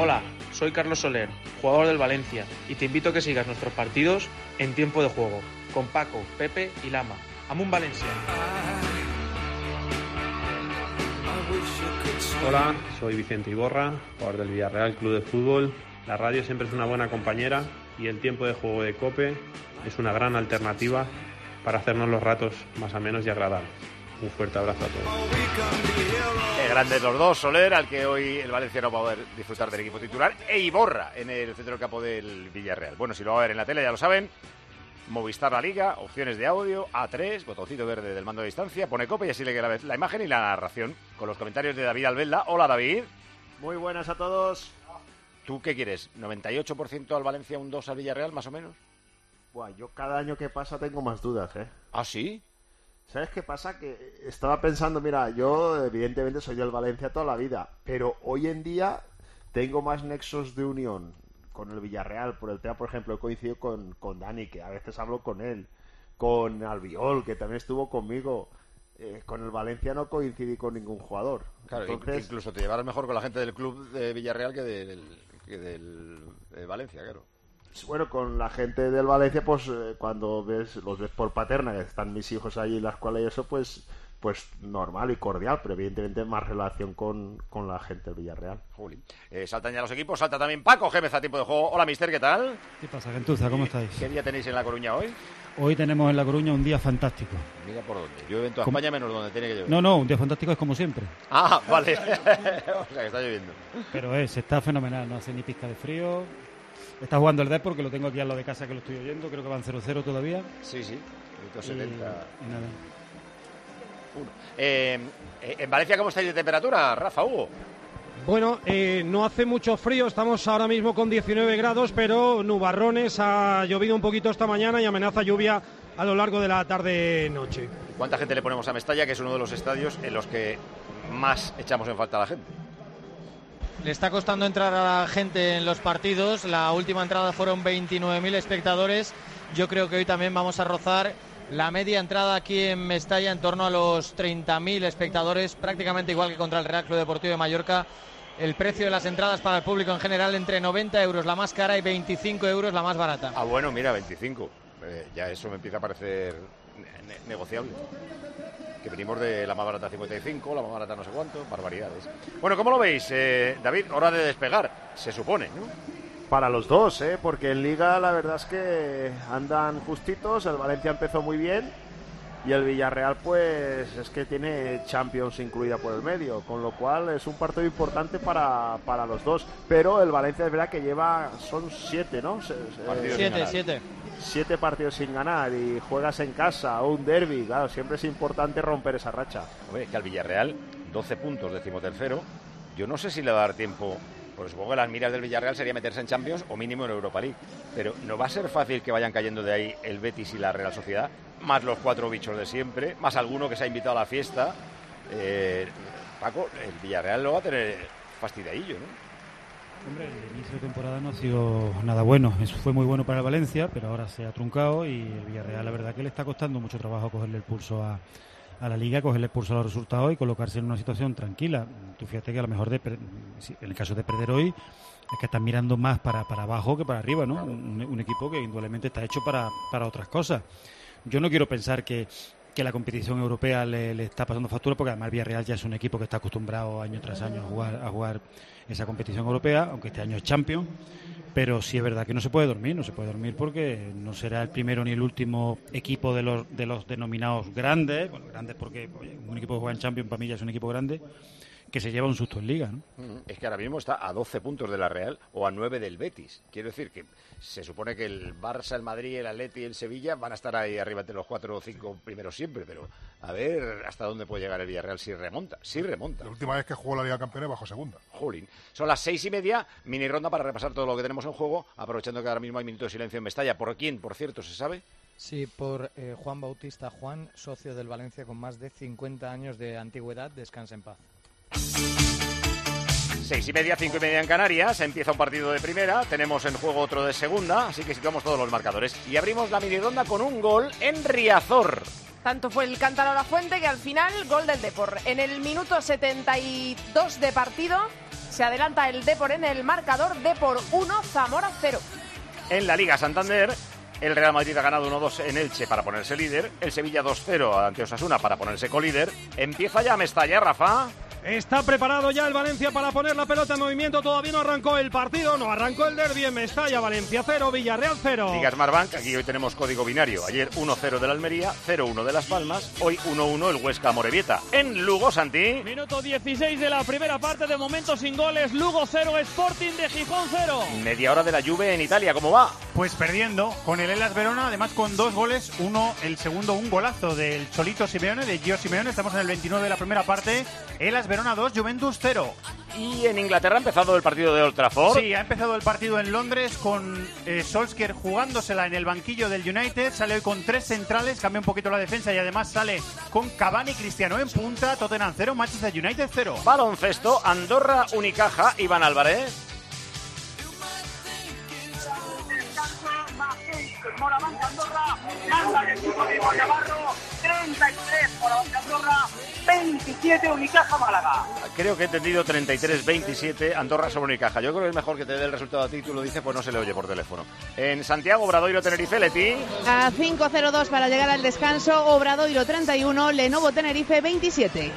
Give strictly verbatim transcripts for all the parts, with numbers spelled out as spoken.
Hola, soy Carlos Soler, jugador del Valencia, y te invito a que sigas nuestros partidos en Tiempo de Juego, con Paco, Pepe y Lama. Amun Valencia. Hola, soy Vicente Iborra, jugador del Villarreal Club de Fútbol. La radio siempre es una buena compañera y el Tiempo de Juego de COPE es una gran alternativa para hacernos los ratos más amenos y agradables. Un fuerte abrazo a todos. Qué grandes los dos, Soler, al que hoy el Valencia no va a poder disfrutar del equipo titular, e Iborra en el centro del campo del Villarreal. Bueno, si lo va a ver en la tele, ya lo saben. Movistar La Liga, opciones de audio, A tres, botoncito verde del mando de distancia, pone COPE y así le queda la, la imagen y la narración con los comentarios de David Albelda. Hola, David. Muy buenas a todos. ¿Tú qué quieres? ¿noventa y ocho por ciento al Valencia, un dos al Villarreal, más o menos? Buah, yo cada año que pasa tengo más dudas, ¿eh? ¿Ah, sí? ¿Sabes qué pasa? Que estaba pensando, mira, yo evidentemente soy del Valencia toda la vida, pero hoy en día tengo más nexos de unión con el Villarreal. Por el tema, por ejemplo, he coincidido con, con Dani, que a veces hablo con él, con Albiol, que también estuvo conmigo. Eh, con el Valencia no coincidí con ningún jugador. Claro, entonces, incluso te llevarás mejor con la gente del club de Villarreal que del, que del de Valencia, claro. Bueno, con la gente del Valencia, pues eh, cuando ves los ves por Paterna, que están mis hijos allí en la escuela y eso, pues pues normal y cordial, pero evidentemente más relación con, con la gente del Villarreal. Juli. Eh, saltan ya los equipos, salta también Paco Gémez a tiempo de juego. Hola, mister, ¿qué tal? ¿Qué pasa, gentuza? ¿Cómo estáis? ¿Qué día tenéis en La Coruña hoy? Hoy tenemos en La Coruña un día fantástico. Mira por dónde. Llueve en toda España menos donde tiene que llover. No, no, un día fantástico es como siempre. Ah, vale. O sea, que está lloviendo. Pero es, está fenomenal, no hace ni pizca de frío. Está jugando el Depor, porque lo tengo aquí al lado de casa que lo estoy oyendo. Creo que van cero cero todavía. Sí, sí. Minuto setenta. Y, y nada. Uno. Eh, ¿En Valencia cómo estáis de temperatura, Rafa, Hugo? Bueno, eh, no hace mucho frío, estamos ahora mismo con diecinueve grados, pero nubarrones, ha llovido un poquito esta mañana y amenaza lluvia a lo largo de la tarde-noche. ¿Cuánta gente le ponemos a Mestalla, que es uno de los estadios en los que más echamos en falta a la gente? Le está costando entrar a la gente en los partidos. La última entrada fueron veintinueve mil espectadores. Yo creo que hoy también vamos a rozar la media entrada aquí en Mestalla en torno a los treinta mil espectadores, prácticamente igual que contra el Real Club Deportivo de Mallorca. El precio de las entradas para el público en general entre noventa euros la más cara y veinticinco euros la más barata. Ah, bueno, mira, veinticinco. Eh, ya eso me empieza a parecer ne- negociable. Que venimos de la más barata cincuenta y cinco, la más barata no sé cuánto, barbaridades. Bueno, ¿cómo lo veis, eh, David? Hora de despegar, se supone, ¿no? Para los dos, ¿eh? Porque en Liga la verdad es que andan justitos, el Valencia empezó muy bien y el Villarreal pues es que tiene Champions incluida por el medio, con lo cual es un partido importante para, para los dos. Pero el Valencia es verdad que lleva, son siete, ¿no? Se, se, siete, siete. Siete partidos sin ganar y juegas en casa o un derbi, claro, siempre es importante romper esa racha. Hombre, que al Villarreal, doce puntos, decimotercero, yo no sé si le va a dar tiempo, porque supongo que las miras del Villarreal sería meterse en Champions o mínimo en Europa League, pero no va a ser fácil que vayan cayendo de ahí el Betis y la Real Sociedad, más los cuatro bichos de siempre, más alguno que se ha invitado a la fiesta. Eh, Paco, el Villarreal lo va a tener fastidiadillo, ¿no? Hombre, el inicio de temporada no ha sido nada bueno. Eso fue muy bueno para el Valencia, pero ahora se ha truncado y el Villarreal, la verdad que le está costando mucho trabajo cogerle el pulso a, a la Liga, cogerle el pulso a los resultados y colocarse en una situación tranquila. Tú fíjate que a lo mejor de, en el caso de perder hoy es que están mirando más para, para abajo que para arriba, ¿no? Un, un equipo que indudablemente está hecho para, para otras cosas. Yo no quiero pensar que que la competición europea le, le está pasando factura, porque además el Villarreal ya es un equipo que está acostumbrado año tras año a jugar, a jugar esa competición europea, aunque este año es Champions, pero sí es verdad que no se puede dormir, no se puede dormir porque no será el primero ni el último equipo de los de los denominados grandes, bueno, grandes porque oye, un equipo que juega en Champions para mí ya es un equipo grande, que se lleva un susto en Liga, ¿no? Es que ahora mismo está a doce puntos de la Real o a nueve del Betis. Quiero decir que se supone que el Barça, el Madrid, el Atleti y el Sevilla van a estar ahí arriba entre los cuatro o cinco primeros siempre, pero a ver hasta dónde puede llegar el Villarreal si remonta, si remonta. La última vez que jugó la Liga de Campeones bajo segunda. Jolín. Son las seis y media, mini ronda para repasar todo lo que tenemos en juego, aprovechando que ahora mismo hay minuto de silencio en Mestalla. ¿Por quién, por cierto, se sabe? Sí, por eh, Juan Bautista Juan, socio del Valencia con más de cincuenta años de antigüedad. Descansa en paz. Seis y media, cinco y media en Canarias, empieza un partido de primera, tenemos en juego otro de segunda, así que situamos todos los marcadores. Y abrimos la mini ronda con un gol en Riazor. Tanto fue el cántaro a la fuente que al final gol del Depor. En el minuto setenta y dos de partido Se adelanta el Depor en el marcador. Depor uno, Zamora cero. En la Liga Santander, el Real Madrid ha ganado uno dos en Elche para ponerse líder. El Sevilla dos cero ante Osasuna para ponerse colíder. Empieza ya Mestalla, Rafa. Está preparado ya el Valencia para poner la pelota en movimiento. Todavía no arrancó el partido, no arrancó el derbi en Mestalla. Valencia cero, Villarreal cero. Liga Smartbank, aquí hoy tenemos código binario. Ayer uno cero del Almería, cero uno de Las Palmas. Hoy uno uno el Huesca Amorebieta. En Lugo, Santi. Minuto dieciséis de la primera parte, de momento sin goles. Lugo cero, Sporting de Gijón cero. Media hora de la Juve en Italia, ¿cómo va? Pues perdiendo con el Hellas Verona, además con dos goles. Uno, el segundo, un golazo del Cholito Simeone, de Gio Simeone. Estamos en el veintinueve de la primera parte. Hellas Verona dos, Juventus cero. Y en Inglaterra ha empezado el partido de Old Trafford. Sí, ha empezado el partido en Londres con eh, Solskjaer jugándosela en el banquillo del United. Sale hoy con tres centrales, cambia un poquito la defensa y además sale con Cavani, Cristiano en punta. Tottenham cero, Manchester United cero. Baloncesto, Andorra, Unicaja, Iván Álvarez. Moraván Andorra, manda el equipo de Navarro, treinta y tres Moraván Andorra, veintisiete Unicaja Málaga. Creo que he entendido treinta y tres veintisiete Andorra sobre Unicaja. Yo creo que es mejor que te dé el resultado a ti, tú lo dices, pues no se le oye por teléfono. En Santiago, Obradoiro, Tenerife, Leti. A cinco cero dos para llegar al descanso, Obradoiro treinta y uno, Lenovo Tenerife veintisiete.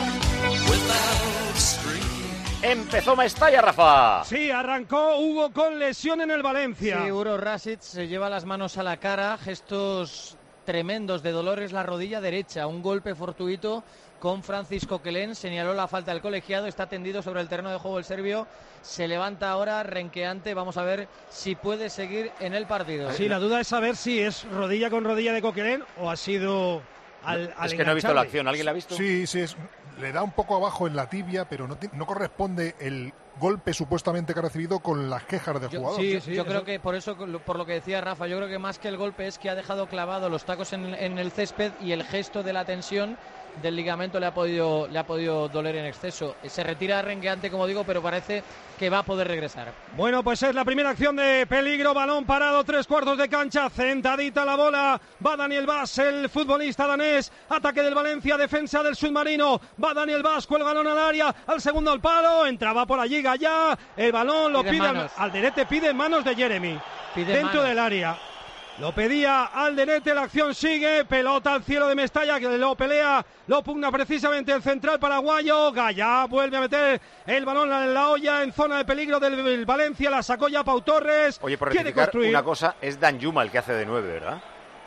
Empezó Mestalla, Rafa. Sí, arrancó Hugo con lesión en el Valencia. Sí, Uro Rasic se lleva las manos a la cara, gestos tremendos de dolor, es la rodilla derecha, un golpe fortuito con Francis Coquelin, señaló la falta del colegiado, está tendido sobre el terreno de juego el serbio, se levanta ahora renqueante, vamos a ver si puede seguir en el partido. Sí, la duda es saber si es rodilla con rodilla de Coquelin o ha sido al, al Es que no he visto la acción, ¿alguien la ha visto? Sí, sí, es, le da un poco abajo en la tibia, pero no, no corresponde el golpe supuestamente que ha recibido con las quejas del yo, jugador. Sí, sí, yo eso... creo que por eso, por lo que decía Rafa, yo creo que más que el golpe es que ha dejado clavado los tacos en, en el césped y el gesto de la tensión del ligamento le ha podido le ha podido doler en exceso. Se retira renqueante, como digo, pero parece que va a poder regresar. Bueno, pues es la primera acción de peligro, balón parado, tres cuartos de cancha, centadita la bola, va Daniel Vaz, el futbolista danés, ataque del Valencia, defensa del submarino, va Daniel Vaz, cuelga el balón al área, al segundo al palo, entraba por allí Gallá, el balón lo pide, pide al, Alderete, pide en manos de Jeremy, pide dentro manos. del área. Lo pedía Alderete, la acción sigue, pelota al cielo de Mestalla, que lo pelea, lo pugna precisamente el central paraguayo, Gallá vuelve a meter el balón en la olla en zona de peligro del Valencia, la sacó ya Pau Torres. Oye, por rectificar una cosa, es Danjuma el que hace de nueve, ¿verdad?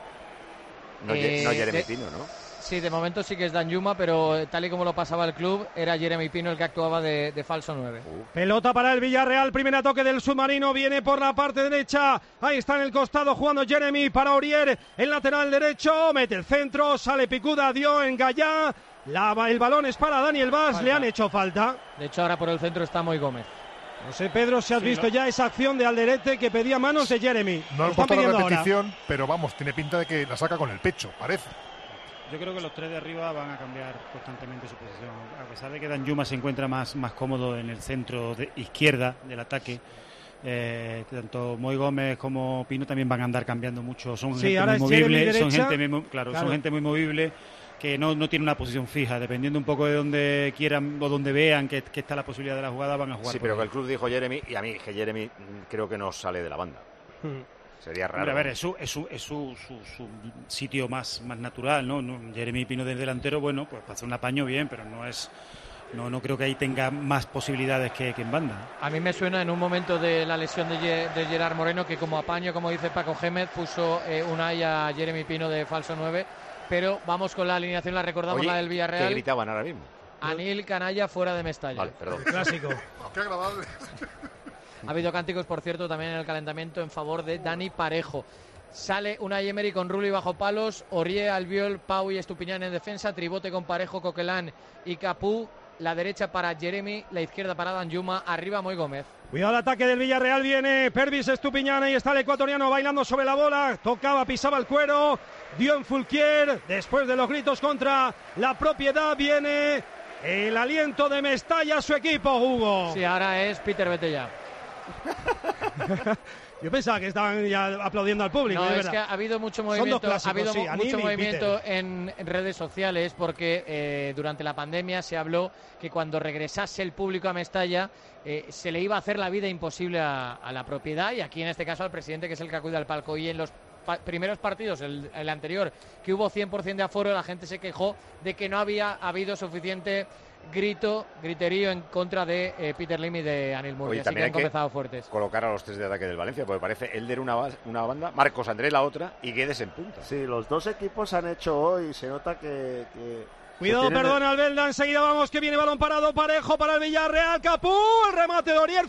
No, eh, no Jeremy de... Pino, ¿no? Sí, de momento sí que es Danjuma, pero tal y como lo pasaba el club, era Jeremy Pino el que actuaba de, de falso nueve. Uh. Pelota para el Villarreal, primer toque del submarino, viene por la parte derecha, ahí está en el costado jugando Jeremy para Aurier, el lateral derecho, mete el centro, sale picuda, dio en Gallá, la, el balón es para Daniel Vaz, falta. Le han hecho falta. De hecho ahora por el centro está Moy Gómez. No sé, Pedro, si has sí, visto no. ya esa acción de Alderete que pedía manos de Jeremy. No he puesto la repetición, ahora. Pero vamos, tiene pinta de que la saca con el pecho, parece. Yo creo que los tres de arriba van a cambiar constantemente su posición. A pesar de que Danjuma se encuentra más, más cómodo en el centro de izquierda del ataque, eh, tanto Moy Gómez como Pino también van a andar cambiando mucho. Son sí, gente muy movible, son gente muy, claro. claro, son gente muy movible que no, no tiene una posición fija. Dependiendo un poco de donde quieran o donde vean que, que está la posibilidad de la jugada, van a jugar. Sí, pero que el club dijo Jeremy, y a mí que Jeremy creo que no sale de la banda. Hmm. Sería raro. Hombre, a ver, es su, es su, es su, su, su sitio más, más natural, ¿no? ¿no? Jeremy Pino del delantero, bueno, pues para hacer un apaño bien, pero no es, no, no creo que ahí tenga más posibilidades que, que en banda. A mí me suena en un momento de la lesión de, de Gerard Moreno que como apaño, como dice Paco Gémez, puso eh, Unai a Jeremy Pino de falso nueve, pero vamos con la alineación, la recordamos. Oye, la del Villarreal. ¿Qué gritaban ahora mismo? Anil Canalla fuera de Mestalla. Vale, perdón. Clásico. Oh, qué agradable. Ha habido cánticos, por cierto, también en el calentamiento en favor de Dani Parejo. Sale Unai Emery con Rulli bajo palos, Aurier, Albiol, Pau y Estupiñán en defensa, tribote con Parejo, Coquelin y Capú, la derecha para Jeremy, la izquierda para Danjuma, arriba Moy Gómez. Cuidado el ataque del Villarreal, viene Pervis Estupiñán, ahí está el ecuatoriano bailando sobre la bola, tocaba, pisaba el cuero, dio en Fulquier, después de los gritos contra la propiedad viene el aliento de Mestalla, su equipo, Hugo. Sí, ahora es Peter Betella. Yo pensaba que estaban ya aplaudiendo al público. No, es, es verdad. que ha habido mucho movimiento, clásicos, ha habido sí, mucho movimiento en, en redes sociales porque eh, durante la pandemia se habló que cuando regresase el público a Mestalla eh, se le iba a hacer la vida imposible a, a la propiedad y aquí en este caso al presidente, que es el que acude al palco. Y en los pa primeros partidos, el, el anterior, que hubo cien por cien de aforo, la gente se quejó de que no había habido suficiente grito, griterío en contra de eh, Peter Lim y de Anil Murray. Oye, así que han comenzado fuertes. Colocar a los tres de ataque del Valencia, porque parece Elder una, una banda, Marcos Andrés la otra y Guedes en punta. Sí, los dos equipos han hecho hoy, se nota que... que Cuidado, tienen... perdona, Albelda, enseguida vamos, que viene balón parado, parejo para el Villarreal, Capú, el remate de Orier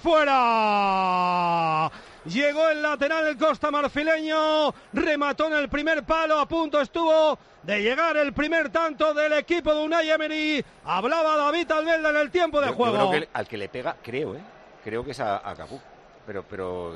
fuera. Llegó el lateral del Costa Marfileño, remató en el primer palo, a punto estuvo de llegar el primer tanto del equipo de Unai Emery. Hablaba David Albelda en el tiempo de yo, juego. Yo creo que el, al que le pega, creo, ¿eh? Creo que es a, a Capú. Pero, pero...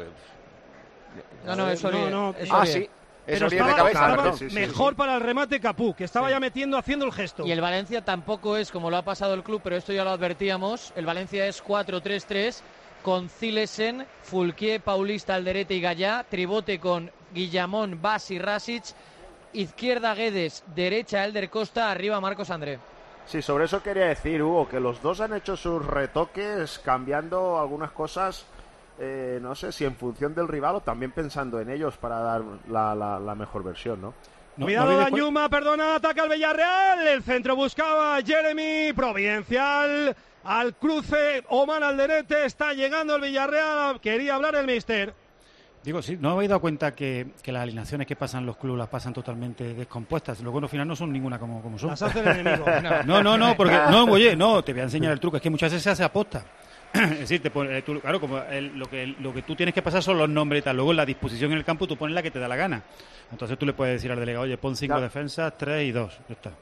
No, no, eso no, no, es Ah, sí. Pero Eso estaba, de cabeza, estaba sí, sí, mejor sí. para el remate Capú, que estaba sí. ya metiendo, haciendo el gesto. Y el Valencia tampoco es como lo ha pasado el club, pero esto ya lo advertíamos. El Valencia es cuatro tres tres con Zilesen, Fulquier, Paulista, Alderete y Gallá, tribote con Guillamón, Bas y Rasic, izquierda Guedes, derecha Elder Costa, arriba Marcos André. Sí, sobre eso quería decir, Hugo, que los dos han hecho sus retoques cambiando algunas cosas. Eh, no sé si en función del rival o también pensando en ellos para dar la, la, la mejor versión, ¿no? no Cuidado, no Dañuma, perdona, ataca al Villarreal, el centro buscaba Jeremy, Providencial, al cruce, Oman Alderete, está llegando el Villarreal, quería hablar el míster. Digo, sí, ¿no habéis dado cuenta que, que las alineaciones que pasan los clubes las pasan totalmente descompuestas? Luego al final no son ninguna como, como son. Las hace el enemigo. No, no, no, porque, no, oye, no, te voy a enseñar el truco, es que muchas veces se hace aposta. Es decir, te pone, tú, claro, como el, lo, que, lo que tú tienes que pasar son los nombres y tal. Luego en la disposición en el campo tú pones la que te da la gana. Entonces tú le puedes decir al delegado, oye, pon cinco claro. defensas, tres y dos. Ya está.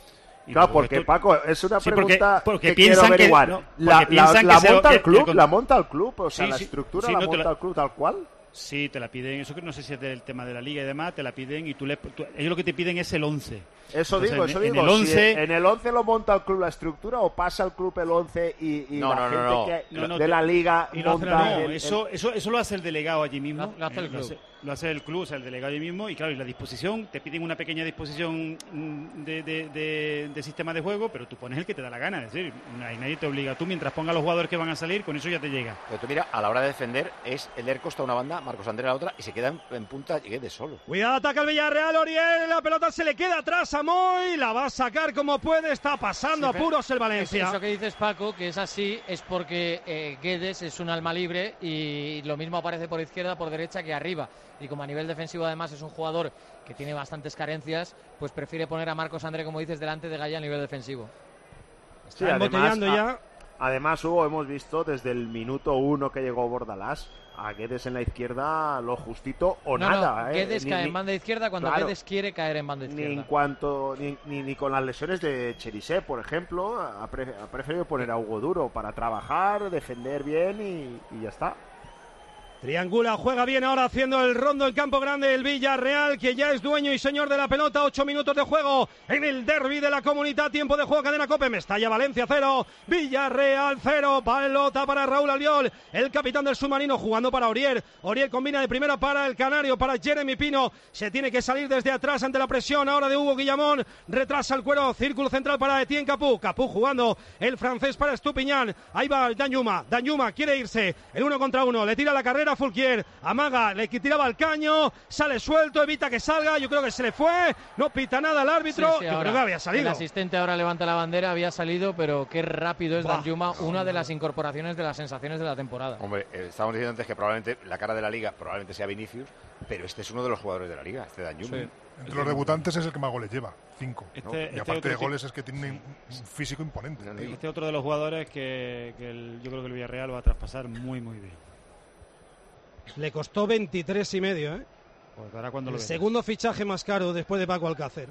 Y claro, porque esto... Paco, es una sí, pregunta porque, porque que quiero averiguar. Que, no, la, la, la, la monta el club, que, la monta el club, o sea, sí, la sí, estructura sí, la no monta la... el club tal cual. Sí, te la piden, eso que no sé si es del tema de la liga y demás, te la piden y tú le, tú, ellos lo que te piden es el once. Eso Entonces, digo, eso en, digo. En el once, si en el once lo monta el club la estructura o pasa el club el once y, y no, la no, gente no, no. que no, no, de la liga y monta no, el, eso, el... eso, eso lo hace el delegado allí mismo. Lo, lo hace el club. Lo hace, lo hace el club, o sea, el delegado allí mismo. Y claro, y la disposición, te piden una pequeña disposición de, de, de, de sistema de juego, pero tú pones el que te da la gana. Es decir, nadie te obliga. Tú, mientras pongas los jugadores que van a salir, con eso ya te llega. Pero tú mira, a la hora de defender, es Elder Costa una banda, Marcos Andrés la otra, y se queda en, en punta y de solo. Cuidado, ataca el Villarreal, Oriel, la pelota se le queda atrás a Moy, la va a sacar como puede, está pasando sí, apuros el Valencia. Eso que dices, Paco, que es así, es porque eh, Guedes es un alma libre y lo mismo aparece por izquierda, por derecha que arriba. Y como a nivel defensivo además es un jugador que tiene bastantes carencias, pues prefiere poner a Marcos André, como dices, delante de Gallá a nivel defensivo. Está sí, embotellando ya. Además, Hugo, hemos visto desde el minuto uno que llegó Bordalás a Guedes en la izquierda lo justito o no, nada. No, ¿eh? Guedes ni, cae ni, en banda izquierda cuando claro, Guedes quiere caer en banda izquierda. Ni en cuanto ni, ni, ni con las lesiones de Cherisé, por ejemplo, ha, pre, ha preferido poner a Hugo Duro para trabajar, defender bien y, y ya está. Triangula, juega bien ahora haciendo el rondo el campo grande el Villarreal, que ya es dueño y señor de la pelota. Ocho minutos de juego en el derbi de la Comunidad. Tiempo de juego, cadena COPE. Mestalla, Valencia cero, Villarreal cero. Pelota para Raúl Albiol, el capitán del submarino, jugando para Oriel. Oriel combina de primera para el canario, para Jeremy Pino. Se tiene que salir desde atrás ante la presión ahora de Hugo Guillamón. Retrasa el cuero, círculo central para Etienne Capú. Capú jugando el francés para Estupiñán. Ahí va Danjuma. Danjuma quiere irse. El uno contra uno. Le tira la carrera Fulquier, amaga, le tiraba al caño, sale suelto, evita que salga, yo creo que se le fue, no pita nada el árbitro, sí, sí, yo ahora, creo que había salido. El asistente ahora levanta la bandera, había salido, pero qué rápido es Danjuma, una de las incorporaciones de las sensaciones de la temporada. Hombre, eh, estábamos diciendo antes que probablemente la cara de la liga probablemente sea Vinicius, pero este es uno de los jugadores de la liga, este Danjuma. Sí. Entre los debutantes es el que más goles lleva, cinco. Este, ¿no? Y este aparte de goles que... es que tiene un físico imponente. Este otro de los jugadores que, que el, yo creo que el Villarreal va a traspasar muy, muy bien. Le costó veintitrés y medio, ¿eh? Pues ahora cuando el lo segundo fichaje más caro después de Paco Alcácer.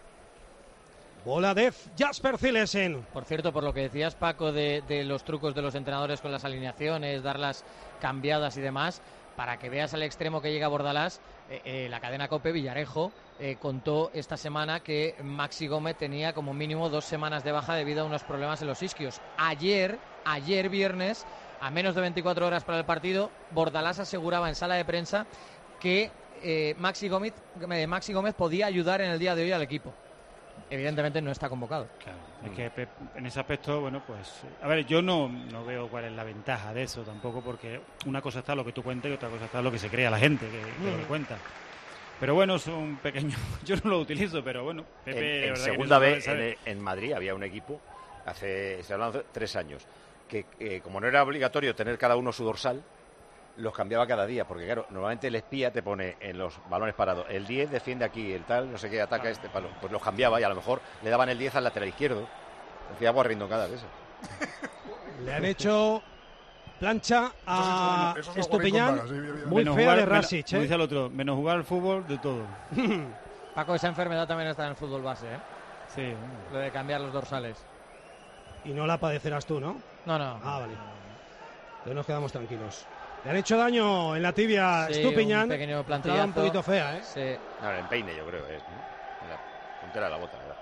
Bola de Jasper Zilesen. Por cierto, por lo que decías, Paco, de, de los trucos de los entrenadores con las alineaciones, darlas cambiadas y demás, para que veas al extremo que llega Bordalás, eh, eh, la cadena COPE Villarejo eh, contó esta semana que Maxi Gómez tenía como mínimo dos semanas de baja debido a unos problemas en los isquios. Ayer, ayer viernes, a menos de veinticuatro horas para el partido, Bordalás aseguraba en sala de prensa que eh, Maxi Gómez, eh, Maxi Gómez podía ayudar en el día de hoy al equipo. Evidentemente no está convocado. Claro, es que Pep, en ese aspecto, bueno, pues, a ver, yo no, no veo cuál es la ventaja de eso tampoco, porque una cosa está lo que tú cuentas y otra cosa está lo que se crea la gente que, que Mm. lo cuenta. Pero bueno, es un pequeño, yo no lo utilizo, pero bueno, Pepe, En, de en verdad segunda que no vez, sabe- en, en Madrid había un equipo, hace, se hablando hace tres años, que eh, como no era obligatorio tener cada uno su dorsal, los cambiaba cada día, porque claro, normalmente el espía te pone en los balones parados, el diez defiende aquí, el tal, no sé qué, ataca este palo, pues los cambiaba y a lo mejor le daban el diez al lateral izquierdo. Hacía agua cada vez eso. Le han hecho plancha a Eso es Estupiñán. guarrín con vagas, sí, bien, bien. Muy menos fea jugar- de menos- Rasic, como ¿eh? dice el otro, menos jugar al fútbol, de todo. Paco, esa enfermedad también está en el fútbol base, ¿eh? Sí. Lo de cambiar los dorsales. Y no la padecerás tú, ¿no? No, no. Ah, vale. Entonces nos quedamos tranquilos. Le han hecho daño en la tibia Sí, Estupiñán. un pequeño Entrada plantillazo. un poquito fea, ¿eh? Sí. No, en peine yo creo, es, ¿no? En la puntera de la bota, ¿verdad?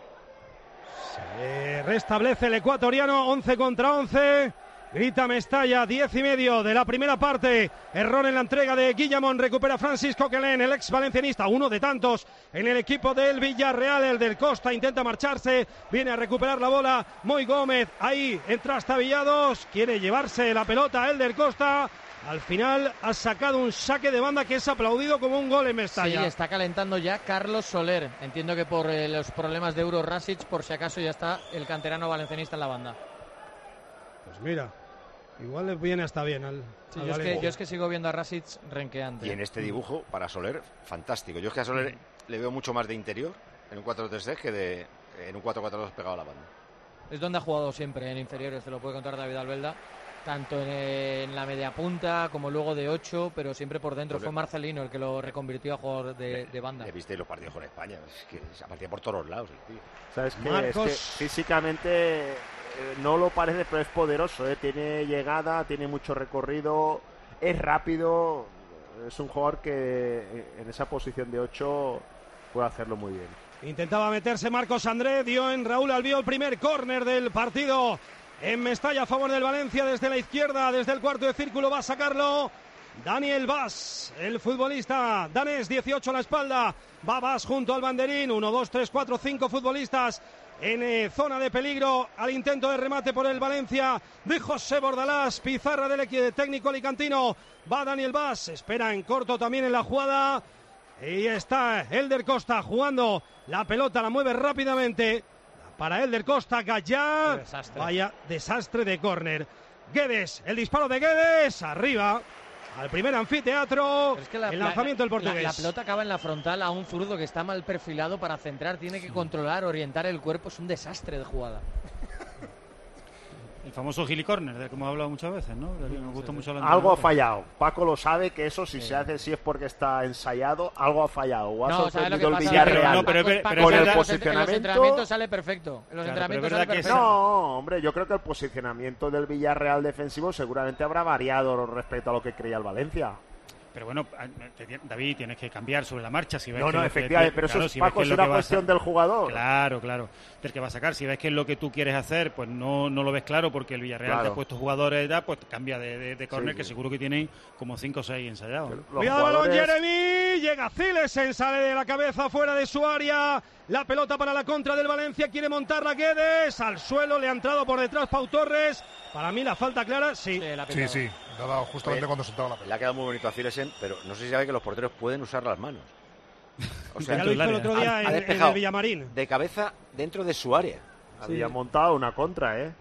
Eh, restablece el ecuatoriano, once contra once. Grita Mestalla, diez y medio de la primera parte. Error en la entrega de Guillamón. Recupera Francisco Quelén, el ex valencianista, uno de tantos en el equipo del Villarreal. El del Costa intenta marcharse. Viene a recuperar la bola Moy Gómez. Ahí en trastabillados. Quiere llevarse la pelota el del Costa. Al final ha sacado un saque de banda que es aplaudido como un gol en Sí, Mestalla. está calentando ya Carlos Soler. Entiendo que por eh, los problemas de Euro Rasic, por si acaso ya está el canterano valencianista en la banda. Pues mira, igual le viene hasta bien al, Sí, al yo, es que, Valencia. yo es que sigo viendo a Rasic renqueante. Y en este dibujo, para Soler, fantástico. Yo es que a Soler le veo mucho más de interior en un cuatro tres tres que de, en un cuatro cuatro dos pegado a la banda. Es donde ha jugado siempre, en inferiores, te lo puede contar David Albelda. Tanto en, en la media punta como luego de ocho, pero siempre por dentro. Pues Fue Marcelino el que lo reconvirtió a jugador de, de banda. Le viste los partidos con España, es que se apartía por todos lados el tío. ¿Sabes qué? Marcos. Es que físicamente eh, no lo parece, pero es poderoso, ¿eh? Tiene llegada, tiene mucho recorrido, es rápido. Es un jugador que eh, en esa posición de ocho puede hacerlo muy bien. Intentaba meterse Marcos André, dio en Raúl Albiol el primer córner del partido. En Mestalla a favor del Valencia desde la izquierda, desde el cuarto de círculo va a sacarlo Daniel Vaz, el futbolista danés, dieciocho a la espalda. Va Vaz junto al banderín, uno, dos, tres, cuatro, cinco futbolistas en eh, zona de peligro al intento de remate por el Valencia de José Bordalás, pizarra del equipo técnico alicantino. Va Daniel Vaz, espera en corto también en la jugada. Y está Elder Costa jugando la pelota, la mueve rápidamente. Para Elder Costa, Gallá. Desastre. Vaya desastre de córner. Guedes, el disparo de Guedes, arriba, al primer anfiteatro. Pero es que la- el la- lanzamiento del la- portugués. La, pelota acaba en la frontal a un zurdo que está mal perfilado para centrar. Tiene que controlar, orientar el cuerpo. Es un desastre de jugada. El famoso Gili Corner, del que hemos hablado muchas veces, ¿no? Del que nos gusta mucho hablar. Algo ha fallado. Paco lo sabe que eso si se hace, si es porque está ensayado, algo ha fallado. O ha No, ¿sabes lo que sorprendido el pasa? Villarreal. No, pero- pero- Paco, pero con es el verdad- en los posicionamiento. entrenamientos sale perfecto. En los Claro, entrenamientos pero es sale verdad que perfecto. No, hombre, yo creo que el posicionamiento del Villarreal defensivo seguramente habrá variado respecto a lo que creía el Valencia. Pero bueno, te- David, tienes que cambiar sobre la marcha. Si ves No, que no, lo que- efectivamente, pero eso claro, es, si ves Paco, que es lo una que vas a- cuestión del jugador. Claro, claro, del que va a sacar. Si ves que es lo que tú quieres hacer, pues no, no lo ves claro porque el Villarreal Claro. te ha puesto jugadores y tal, pues cambia de, de, de córner, Sí, que sí. seguro que tienen como cinco o seis ensayados. ¿no? Los Cuidado, balón, jugadores- Jeremy. Llega Zilesen, sale de la cabeza fuera de su área. La pelota para la contra del Valencia. Quiere montar la Guedes. Al suelo le ha entrado por detrás Pau Torres. Para mí la falta clara, sí. Sí, la ha Sí, pitado. sí, le ha dado justamente Oye, cuando se entraba la Le pelota. ha quedado muy bonito a Zilesen, pero no sé si sabe que los porteros pueden usar las manos. O sea, Ya lo hizo el otro día ha- ha en, en despejado el Villamarín. de cabeza dentro de su área. Había montado una contra, ¿eh?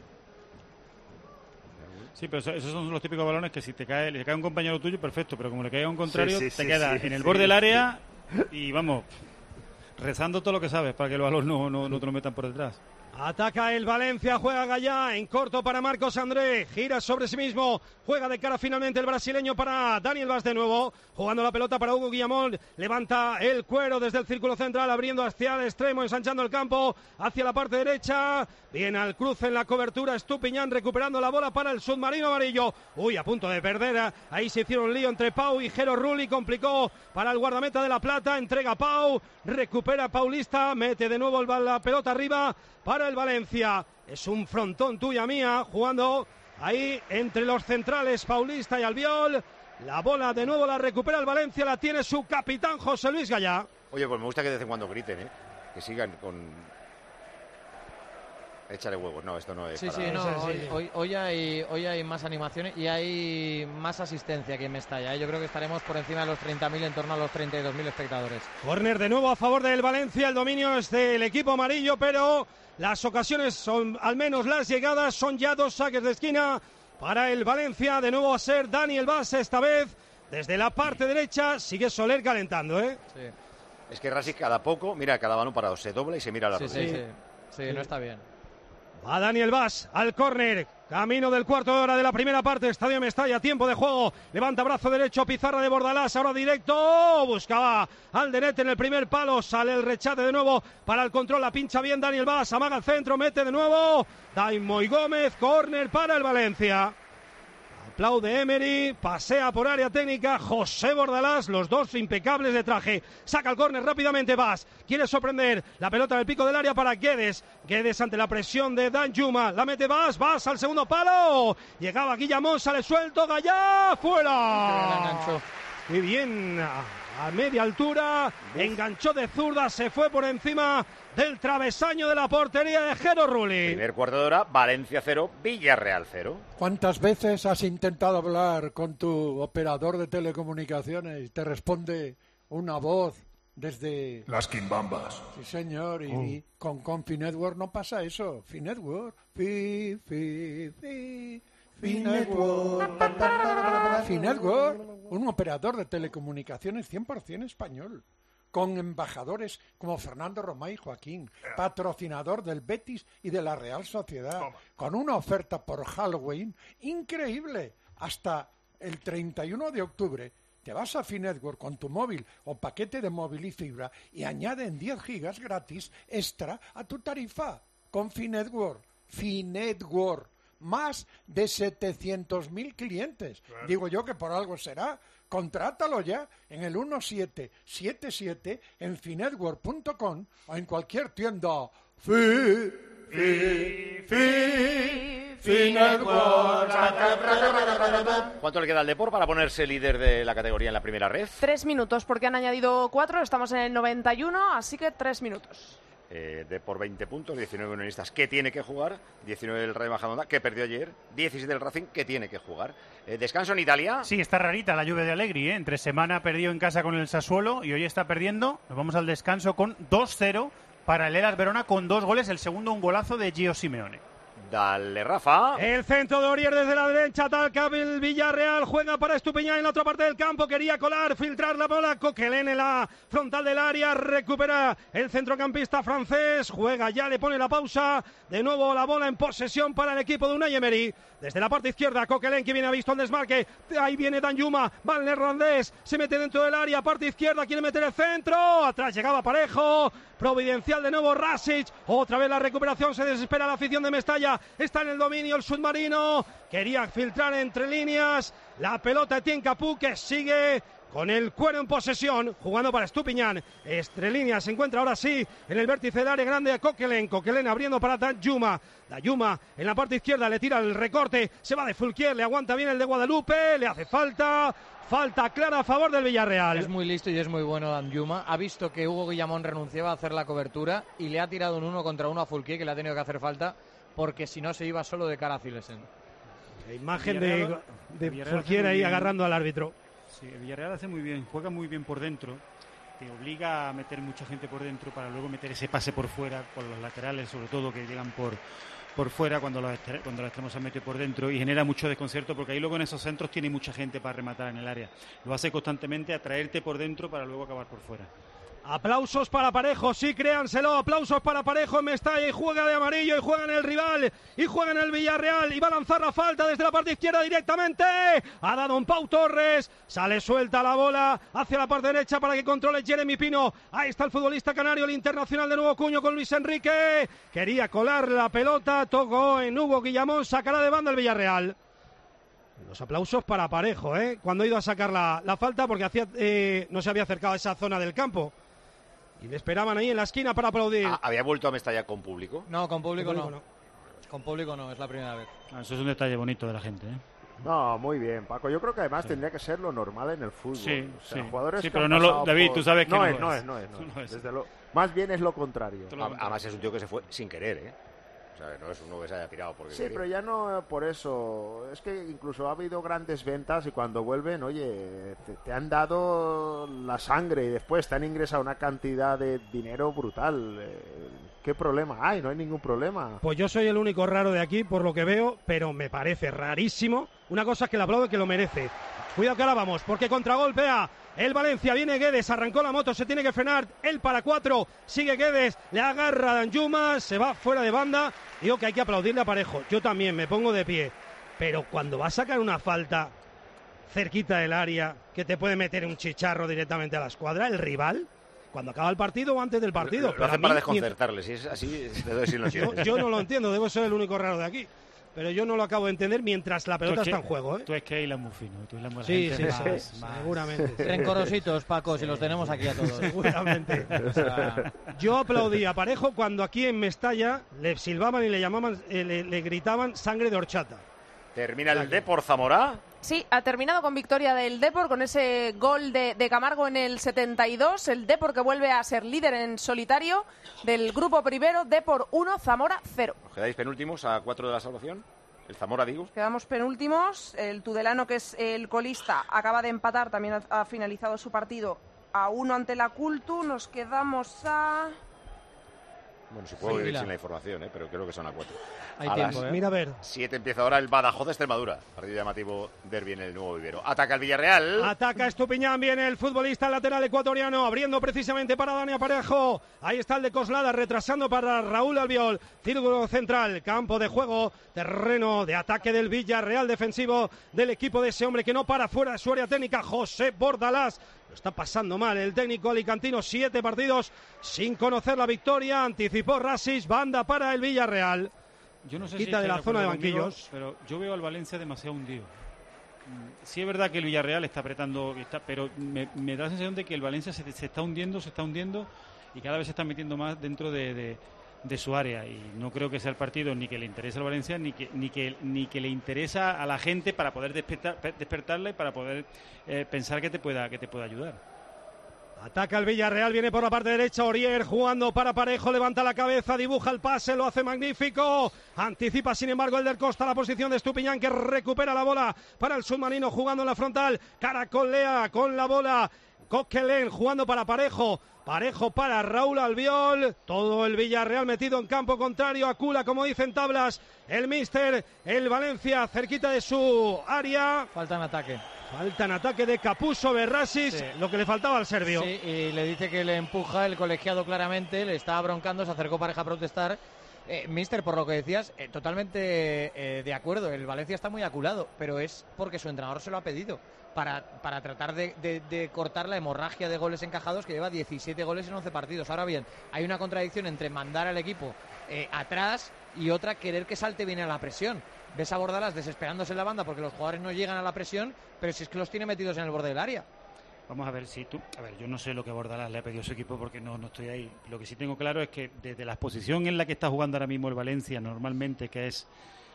Sí, pero eso- esos son los típicos balones que si te cae, le cae a un compañero tuyo, perfecto, pero como le cae a un contrario, Sí, sí, te sí, queda sí, en el sí, borde del sí. área y vamos, rezando todo lo que sabes para que el balón no, no, no te lo metan por detrás. Ataca el Valencia, juega Gallá, en corto para Marcos André, gira sobre sí mismo, juega de cara finalmente el brasileño para Daniel Vaz de nuevo, jugando la pelota para Hugo Guillamón, levanta el cuero desde el círculo central, abriendo hacia el extremo, ensanchando el campo, hacia la parte derecha, viene al cruce en la cobertura, Estupiñán recuperando la bola para el submarino amarillo, uy, a punto de perder, ahí se hicieron un lío entre Pau y Jero Rulli, complicó para el guardameta de La Plata, entrega Pau, recupera Paulista, mete de nuevo el, la pelota arriba para el Valencia. Es un frontón tuya mía, jugando ahí entre los centrales Paulista y Albiol. La bola de nuevo la recupera el Valencia, la tiene su capitán José Luis Gallá. Oye, pues me gusta que de vez en cuando griten, ¿eh? Que sigan con... Échale huevos, no, esto no es Sí, para... sí, no, hoy, hoy, hoy, hay, hoy hay más animaciones y hay más asistencia aquí en Mestalla, ¿eh? Yo creo que estaremos por encima de los treinta mil, en torno a los treinta y dos mil espectadores. Córner de nuevo a favor del Valencia, el dominio es del equipo amarillo, pero las ocasiones son, al menos las llegadas, son ya dos saques de esquina para el Valencia. De nuevo a ser Daniel Vaz, esta vez desde la parte derecha, sigue Soler calentando, ¿eh? Sí. Es que Rasic cada poco, mira, cada balón parado, se dobla y se mira a la sí, rodilla. Sí, sí, sí, sí, no está bien. Va Daniel Vaz al córner, camino del cuarto de hora de la primera parte, Estadio Mestalla, tiempo de juego, levanta brazo derecho, Pizarra de Bordalás, ahora directo, buscaba al Denete en el primer palo, sale el rechate de nuevo para el control, la pincha bien Daniel Vaz, amaga al centro, mete de nuevo, Daimoy Gómez, córner para el Valencia. Aplaude Emery, pasea por área técnica José Bordalás, los dos impecables de traje. Saca el córner rápidamente Vaz, quiere sorprender, la pelota en el pico del área para Guedes. Guedes ante la presión de Danjuma, la mete Vaz, Vaz al segundo palo. Llegaba Guillamón, sale suelto, Gallá, fuera. Muy bien, a, a media altura, enganchó de zurda, se fue por encima del travesaño de la portería de Jero Rulli. Primer cuarto de hora, Valencia cero, Villarreal cero. ¿Cuántas veces has intentado hablar con tu operador de telecomunicaciones y te responde una voz desde... Las quimbambas. Sí, señor, y, Oh. y con, con Finetwork no pasa eso. Finetwork, fi, fi, fi, Finetwork, pa, pa, pa, pa, Finetwork, un operador de telecomunicaciones cien por ciento español, con embajadores como Fernando Romay y Joaquín, patrocinador del Betis y de la Real Sociedad, con una oferta por Halloween increíble. Hasta el treinta y uno de octubre te vas a Finetwork con tu móvil o paquete de móvil y fibra y añaden diez gigas gratis extra a tu tarifa. Con Finetwork, Finetwork, más de setecientos mil clientes. Claro. Digo yo que por algo será. Contrátalo ya en el uno siete siete siete en finetwork punto com o en cualquier tienda. Fi, fi, fi, Finetwork. ¿Cuánto le queda al Depor para ponerse líder de la categoría en la primera red? Tres minutos, porque han añadido cuatro, estamos en el noventa y uno, así que tres minutos. Eh, de por veinte puntos, diecinueve unionistas que tiene que jugar, diecinueve el Rayo Majadahonda que perdió ayer, diecisiete el Racing que tiene que jugar. Eh, ¿Descanso en Italia? Sí, está rarita la Juve de Allegri, ¿eh? Entre semana perdió en casa con el Sassuolo y hoy está perdiendo. Nos vamos al descanso con dos cero para el Hellas Verona con dos goles, el segundo un golazo de Gio Simeone. Dale, Rafa. El centro de Orier desde la derecha, ataca el Villarreal, juega para Estupiñán en la otra parte del campo, quería colar, filtrar la bola, Coquelin en la frontal del área, recupera el centrocampista francés, juega ya, le pone la pausa, de nuevo la bola en posesión para el equipo de Unai Emery, desde la parte izquierda, Coquelin que viene a visto el desmarque, ahí viene Danjuma, va el neerlandés, se mete dentro del área, parte izquierda, quiere meter el centro, atrás llegaba Parejo, providencial de nuevo Rasic, otra vez la recuperación, se desespera la afición de Mestalla, está en el dominio el submarino, quería filtrar entre líneas, la pelota de Etienne Capoue que sigue con el cuero en posesión, jugando para Estupiñán, entre líneas se encuentra ahora sí en el vértice del área grande de Coquelin, Coquelin abriendo para Danjuma, Danjuma en la parte izquierda le tira el recorte, se va de Fulquier, le aguanta bien el de Guadalupe, le hace falta... Falta clara a favor del Villarreal. Es muy listo y es muy bueno Danjuma. Ha visto que Hugo Guillamón renunciaba a hacer la cobertura y le ha tirado un uno contra uno a Fulquier, que le ha tenido que hacer falta, porque si no se iba solo de cara a Cilesen. La imagen de, de Fulquier ahí agarrando al árbitro. Sí, el Villarreal hace muy bien, juega muy bien por dentro. Te obliga a meter mucha gente por dentro para luego meter ese pase por fuera, por los laterales sobre todo, que llegan por... por fuera cuando los, cuando los extremos se mete por dentro y genera mucho desconcierto porque ahí luego en esos centros tiene mucha gente para rematar en el área. Lo hace constantemente, atraerte por dentro para luego acabar por fuera. Aplausos para Parejo, sí, créanselo, aplausos para Parejo en Mestalla y juega de amarillo y juega en el rival y juega en el Villarreal y va a lanzar la falta desde la parte izquierda directamente, ha dado un Pau Torres, sale suelta la bola hacia la parte derecha para que controle Jeremy Pino, ahí está el futbolista canario, el internacional de Nuevo Cuño con Luis Enrique, quería colar la pelota, tocó en Hugo Guillamón, sacará de banda el Villarreal. Los aplausos para Parejo, ¿eh? Cuando ha ido a sacar la, la falta porque hacía, eh, no se había acercado a esa zona del campo. Y le esperaban ahí en la esquina para aplaudir. Ah, ¿había vuelto a Mestalla con público? No, con público, con público no. no. Con público no, es la primera vez. Ah, eso es un detalle bonito de la gente, ¿eh? No, muy bien, Paco. Yo creo que además sí. tendría que ser lo normal en el fútbol. Sí, o sea, sí. jugadores sí que pero han no lo, David, por... tú sabes que no, no, es, lo no es. es, no es, no es. No es. Desde lo... Más bien es lo contrario. Además es un tío que se fue sin querer, ¿eh? O sea, no es uno que se haya tirado porque Sí, quería. pero ya no por eso. Es que incluso ha habido grandes ventas y cuando vuelven, oye, te, te han dado la sangre y después te han ingresado una cantidad de dinero brutal. Eh, ¿Qué problema hay? No hay ningún problema. Pues yo soy el único raro de aquí, por lo que veo, pero me parece rarísimo. Una cosa es que le aplaudo y que lo merece. Cuidado que ahora vamos, porque contragolpea el Valencia, viene Guedes, arrancó la moto, se tiene que frenar, el para cuatro, sigue Guedes, le agarra a Danjuma, se va fuera de banda. Digo que hay que aplaudirle a Parejo, yo también me pongo de pie, pero cuando va a sacar una falta cerquita del área, que te puede meter un chicharro directamente a la escuadra, el rival, cuando acaba el partido o antes del partido. Lo, lo hace para desconcertarle, si es así, te doy si lo yo, yo no lo entiendo, debo ser el único raro de aquí. Pero yo no lo acabo de entender mientras la pelota está en juego, ¿eh? Tú es que hilas muy fino. Tú hilas muy sí, sí, más, sí, más. seguramente. Rencorositos, Paco, sí. Si los tenemos aquí a todos. Seguramente. O sea, yo aplaudí a Parejo cuando aquí en Mestalla le silbaban y le llamaban, eh, le, le gritaban sangre de horchata. Termina el Depor Zamora. Sí, ha terminado con victoria del Depor, con ese gol de, de Camargo en el setenta y dos. El Depor que vuelve a ser líder en solitario del grupo primero. Depor uno, Zamora cero. ¿Os quedáis penúltimos a cuatro de la salvación? El Zamora, digo. Quedamos penúltimos. El Tudelano, que es el colista, acaba de empatar. También ha, ha finalizado su partido a uno ante la Cultu. Nos quedamos a... Bueno, si puedo vivir sin la información, ¿eh? Pero creo que son a cuatro. Hay a tiempo, las ¿eh? Mira a ver. siete empieza ahora el Badajoz de Extremadura. Partido llamativo, derbi en el Nuevo Vivero. Ataca el Villarreal. Ataca Estupiñán, viene el futbolista lateral ecuatoriano, abriendo precisamente para Dani Parejo. Ahí está el de Coslada, retrasando para Raúl Albiol. Círculo central, campo de juego, terreno de ataque del Villarreal, defensivo del equipo de ese hombre que no para fuera de su área técnica, José Bordalás. Lo está pasando mal el técnico alicantino, siete partidos sin conocer la victoria. Anticipó Rasis, banda para el Villarreal. Yo no sé Quita si de la de zona de conmigo, banquillos. pero yo veo al Valencia demasiado hundido. Sí es verdad que el Villarreal está apretando, está, pero me, me da la sensación de que el Valencia se, se está hundiendo, se está hundiendo y cada vez se está metiendo más dentro de, de, de su área. Y no creo que sea el partido ni que le interese al Valencia ni que, ni que, ni que le interesa a la gente para poder despertar, despertarla y para poder eh, pensar que te pueda, que te pueda ayudar. Ataca el Villarreal, viene por la parte derecha, Orier jugando para Parejo, levanta la cabeza, dibuja el pase, lo hace magnífico. Anticipa, sin embargo, el del Costa la posición de Estupiñán, que recupera la bola para el submarino, jugando en la frontal. Caracolea con la bola. Coquelin jugando para Parejo. Parejo para Raúl Albiol. Todo el Villarreal metido en campo contrario. Acula, como dicen tablas, el míster. El Valencia cerquita de su área. Falta en ataque. Falta en ataque de Capuso Berrasis, sí. Lo que le faltaba al serbio. Sí, y le dice que le empuja el colegiado claramente, le estaba broncando, se acercó Pareja a protestar. Eh, Mister, por lo que decías, eh, totalmente eh, de acuerdo, el Valencia está muy aculado, pero es porque su entrenador se lo ha pedido, para, para tratar de, de, de cortar la hemorragia de goles encajados, que lleva diecisiete goles en once partidos. Ahora bien, hay una contradicción entre mandar al equipo eh, atrás y otra querer que salte bien a la presión. Ves a Bordalás desesperándose en la banda porque los jugadores no llegan a la presión, pero si es que los tiene metidos en el borde del área. Vamos a ver si tú... A ver, yo no sé lo que Bordalás le ha pedido a su equipo porque no, no estoy ahí. Lo que sí tengo claro es que desde la posición en la que está jugando ahora mismo el Valencia, normalmente, que es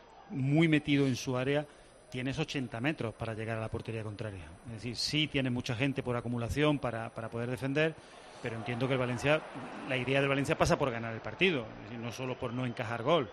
muy metido en su área, tienes ochenta metros para llegar a la portería contraria. Es decir, sí tienes mucha gente por acumulación para, para poder defender, pero entiendo que el Valencia, la idea del Valencia pasa por ganar el partido, es decir, no solo por no encajar gol.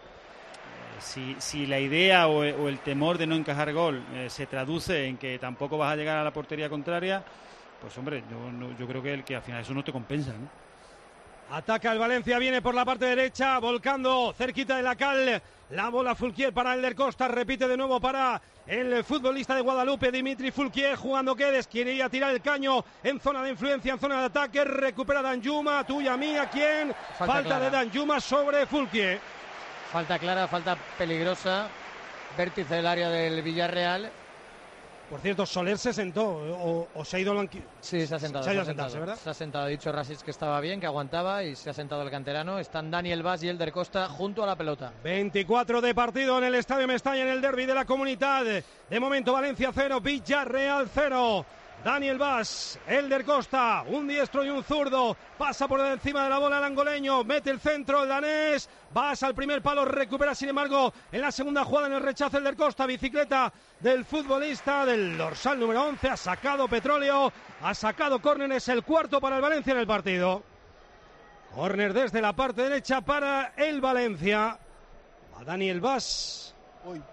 Si, si la idea o, o el temor de no encajar gol eh, se traduce en que tampoco vas a llegar a la portería contraria, pues hombre, yo, no, yo creo que, el, que al final eso no te compensa, ¿no? Ataca el Valencia, viene por la parte derecha, volcando cerquita de la cal. La bola Fulquier para el del Costa, repite de nuevo para el futbolista de Guadalupe, Dimitri Fulquier, jugando Quedes, quiere ir a tirar el caño en zona de influencia, en zona de ataque, recupera Danjuma, tuya, mía, ¿quién? Falta, falta de Danjuma sobre Fulquier. Falta clara, falta peligrosa, vértice del área del Villarreal. Por cierto, Soler se sentó o, o se ha ido al banquillo. Sí, se ha sentado. Se ha ido a se sentarse, ¿verdad? Se ha sentado, ha dicho Rasis que estaba bien, que aguantaba y se ha sentado el canterano. Están Daniel Vaz y el del Costa junto a la pelota. veinticuatro de partido en el Estadio Mestalla, en el derbi de la Comunidad. De momento Valencia cero, Villarreal cero. Daniel Vaz, Elder Costa, un diestro y un zurdo, pasa por encima de la bola el angoleño, mete el centro el danés, Vaz al primer palo, recupera sin embargo en la segunda jugada en el rechazo Elder Costa, bicicleta del futbolista del dorsal número once, ha sacado Petróleo, ha sacado córner, es el cuarto para el Valencia en el partido. Córner desde la parte derecha para el Valencia, a Daniel Vaz. Hoy.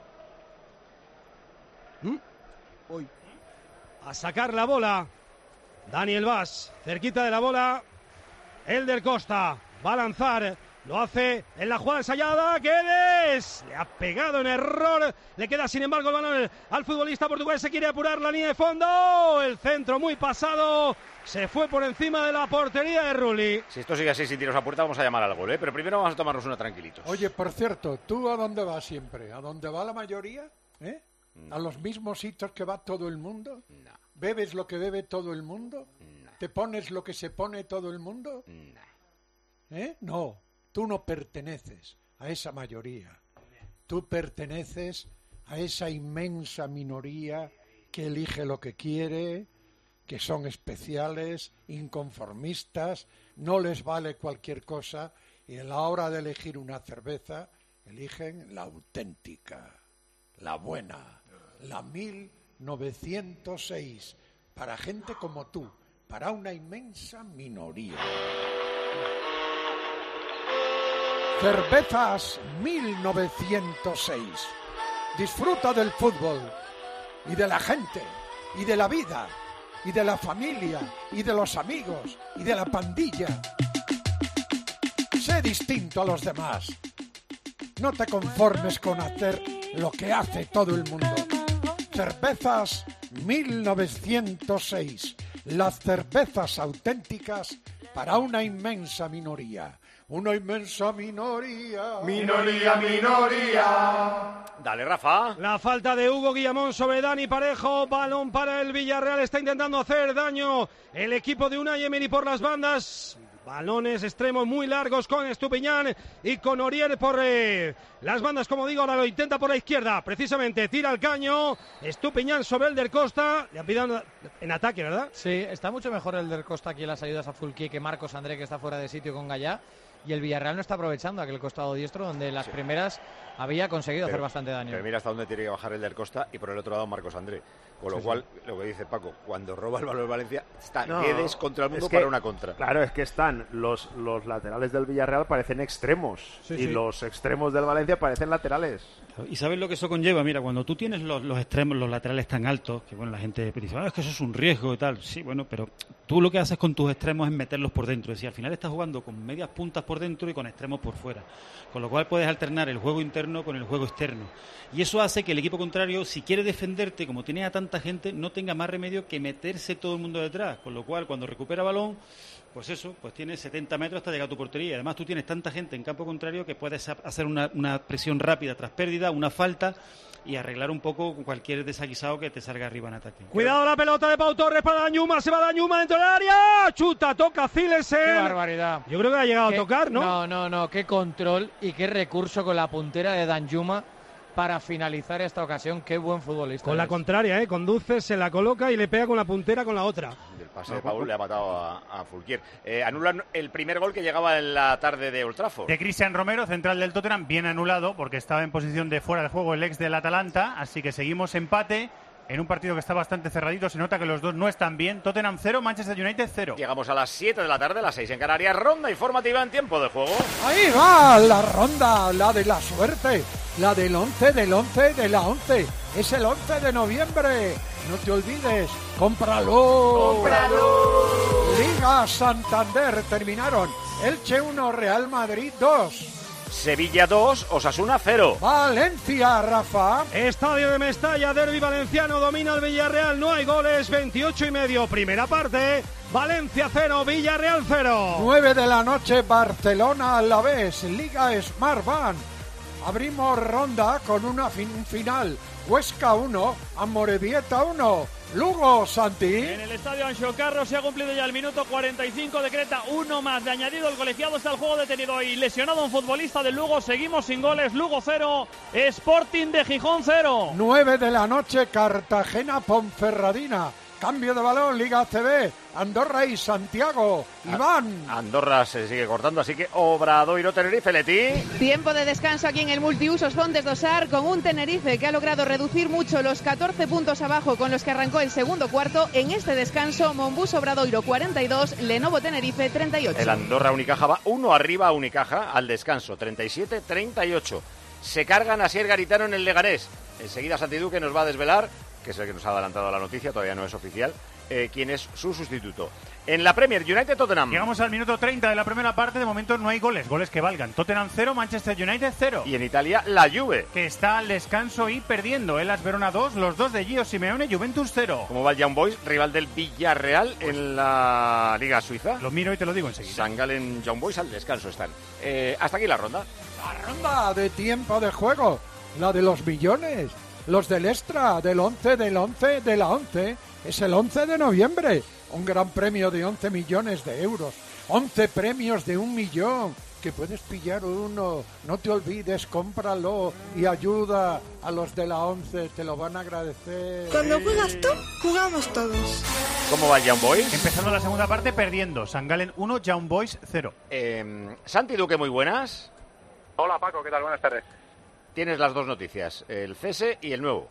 ¿Mm? Hoy. A sacar la bola, Daniel Vaz, cerquita de la bola, Elder Costa, va a lanzar, lo hace en la jugada ensayada, Guedes, le ha pegado en error, le queda sin embargo el balón al futbolista portugués, se quiere apurar la línea de fondo, el centro muy pasado, se fue por encima de la portería de Rulli. Si esto sigue así sin tiros a puerta vamos a llamar al gol, ¿eh? Pero primero vamos a tomarnos una tranquilitos. Oye, por cierto, ¿tú a dónde vas siempre? ¿A dónde va la mayoría? ¿Eh? No. ¿A los mismos sitios que va todo el mundo? No. ¿Bebes lo que bebe todo el mundo? No. ¿Te pones lo que se pone todo el mundo? No. ¿Eh? No, tú no perteneces a esa mayoría. Tú perteneces a esa inmensa minoría que elige lo que quiere, que son especiales, inconformistas, no les vale cualquier cosa y a la hora de elegir una cerveza eligen la auténtica, la buena, la mil novecientos seis, para gente como tú, para una inmensa minoría. Cervezas mil novecientos seis. Disfruta del fútbol y de la gente y de la vida y de la familia y de los amigos y de la pandilla. Sé distinto a los demás. No te conformes con hacer lo que hace todo el mundo. Cervezas mil novecientos seis. Las cervezas auténticas para una inmensa minoría. Una inmensa minoría. Minoría, minoría. Dale, Rafa. La falta de Hugo Guillamón sobre Dani Parejo. Balón para el Villarreal. Está intentando hacer daño el equipo de Unai Emery por las bandas. Balones extremos muy largos con Estupiñán y con Orier por eh, las bandas, como digo, ahora lo intenta por la izquierda, precisamente tira el caño, Estupiñán sobre Elder Costa, le han pedido en ataque, ¿verdad? Sí, está mucho mejor Elder Costa aquí en las ayudas a full kick que Marcos André, que está fuera de sitio con Gallá, y el Villarreal no está aprovechando aquel costado diestro donde las sí. primeras había conseguido pero, hacer bastante daño. Pero mira hasta dónde tiene que bajar Elder Costa y por el otro lado Marcos André. Con lo sí, cual, sí. lo que dice Paco, cuando roba el balón el Valencia, está no, Guedes contra el mundo es que, para una contra. Claro, es que están los, los laterales del Villarreal parecen extremos sí, y sí. los extremos del Valencia parecen laterales. ¿Y sabes lo que eso conlleva? Mira, cuando tú tienes los, los extremos, los laterales tan altos, que bueno, la gente dice, ah, es que eso es un riesgo y tal. Sí, bueno, pero tú lo que haces con tus extremos es meterlos por dentro. Es decir, al final estás jugando con medias puntas por dentro y con extremos por fuera. Con lo cual puedes alternar el juego interno con el juego externo. Y eso hace que el equipo contrario, si quiere defenderte, como tiene a tanta gente, no tenga más remedio que meterse todo el mundo detrás. Con lo cual, cuando recupera balón, pues eso, pues tienes setenta metros hasta llegar a tu portería. Además, tú tienes tanta gente en campo contrario que puedes hacer una, una presión rápida tras pérdida, una falta y arreglar un poco cualquier desaguisado que te salga arriba en ataque. Cuidado la pelota de Pau Torres para Dañuma, se va Dañuma dentro del área, chuta, toca Zilesen. Qué barbaridad. Yo creo que ha llegado ¿Qué? a tocar, ¿no? No, no, no, qué control y qué recurso con la puntera de Dañuma para finalizar esta ocasión. Qué buen futbolista. Con es. la contraria, ¿eh? Conduce, se la coloca y le pega con la puntera con la otra. El pase de Paul le ha matado a, a Fulquier. Eh, anulan el primer gol que llegaba en la tarde de Old Trafford. De Cristian Romero, central del Tottenham, bien anulado porque estaba en posición de fuera de juego el ex del Atalanta. Así que seguimos empate en un partido que está bastante cerradito. Se nota que los dos no están bien. Tottenham cero, Manchester United cero. Llegamos a las siete de la tarde, las seis en Canarias. Ronda informativa en tiempo de juego. Ahí va la ronda, la de la suerte. La del once, del once, de la once. Es el once de noviembre. No te olvides. ¡Cómpralo! ¡Cómpralo! Liga Santander. Terminaron. Elche uno, Real Madrid dos. Sevilla dos, Osasuna cero. Valencia, Rafa. Estadio de Mestalla, derbi valenciano, domina el Villarreal, no hay goles, veintiocho y medio, primera parte, Valencia cero, Villarreal cero. nueve de la noche, Barcelona Alavés, Liga Smartbank. Abrimos ronda con una fin final. Huesca uno, Amorebieta uno. Lugo, Santi. En el estadio Anxo Carro se ha cumplido ya el minuto cuarenta y cinco, decreta uno más de añadido. El colegiado está el juego detenido y lesionado un futbolista del Lugo. Seguimos sin goles. Lugo cero, Sporting de Gijón cero. nueve de la noche, Cartagena Ponferradina. Cambio de balón, Liga A C B. Andorra y Santiago. Iván. Andorra se sigue cortando, así que Obradoiro Tenerife, Leti. Tiempo de descanso aquí en el multiusos Fontes Dosar con un Tenerife que ha logrado reducir mucho los catorce puntos abajo con los que arrancó el segundo cuarto. En este descanso, Monbus Obradoiro cuarenta y dos, Lenovo Tenerife treinta y ocho. El Andorra Unicaja va uno arriba a Unicaja al descanso, treinta y siete treinta y ocho. Se cargan a Asier Garitano en el Leganés. Enseguida Santiduque nos va a desvelar, que es el que nos ha adelantado la noticia, todavía no es oficial, eh, quién es su sustituto. En la Premier, United-Tottenham. Llegamos al minuto treinta de la primera parte, de momento no hay goles, goles que valgan. Tottenham cero, Manchester United cero. Y en Italia, la Juve. Que está al descanso y perdiendo. Hellas Verona dos, los dos de Gio Simeone, Juventus cero. ¿Cómo va el Young Boys, rival del Villarreal en la Liga Suiza? Lo miro y te lo digo enseguida. San Galen, Young Boys al descanso están. Eh, hasta aquí la ronda. La ronda de tiempo de juego, la de los millones. Los del extra, del once, del once, de la once. Es el once de noviembre. Un gran premio de once millones de euros. once premios de un millón. Que puedes pillar uno. No te olvides, cómpralo. Y ayuda a los de la once. Te lo van a agradecer. Cuando juegas tú, jugamos todos. ¿Cómo va el Young Boys? Empezando la segunda parte perdiendo. San Galen uno, Young Boys cero. Eh, Santi Duque, muy buenas. Hola Paco, ¿qué tal? Buenas tardes. Tienes las dos noticias, el cese y el nuevo.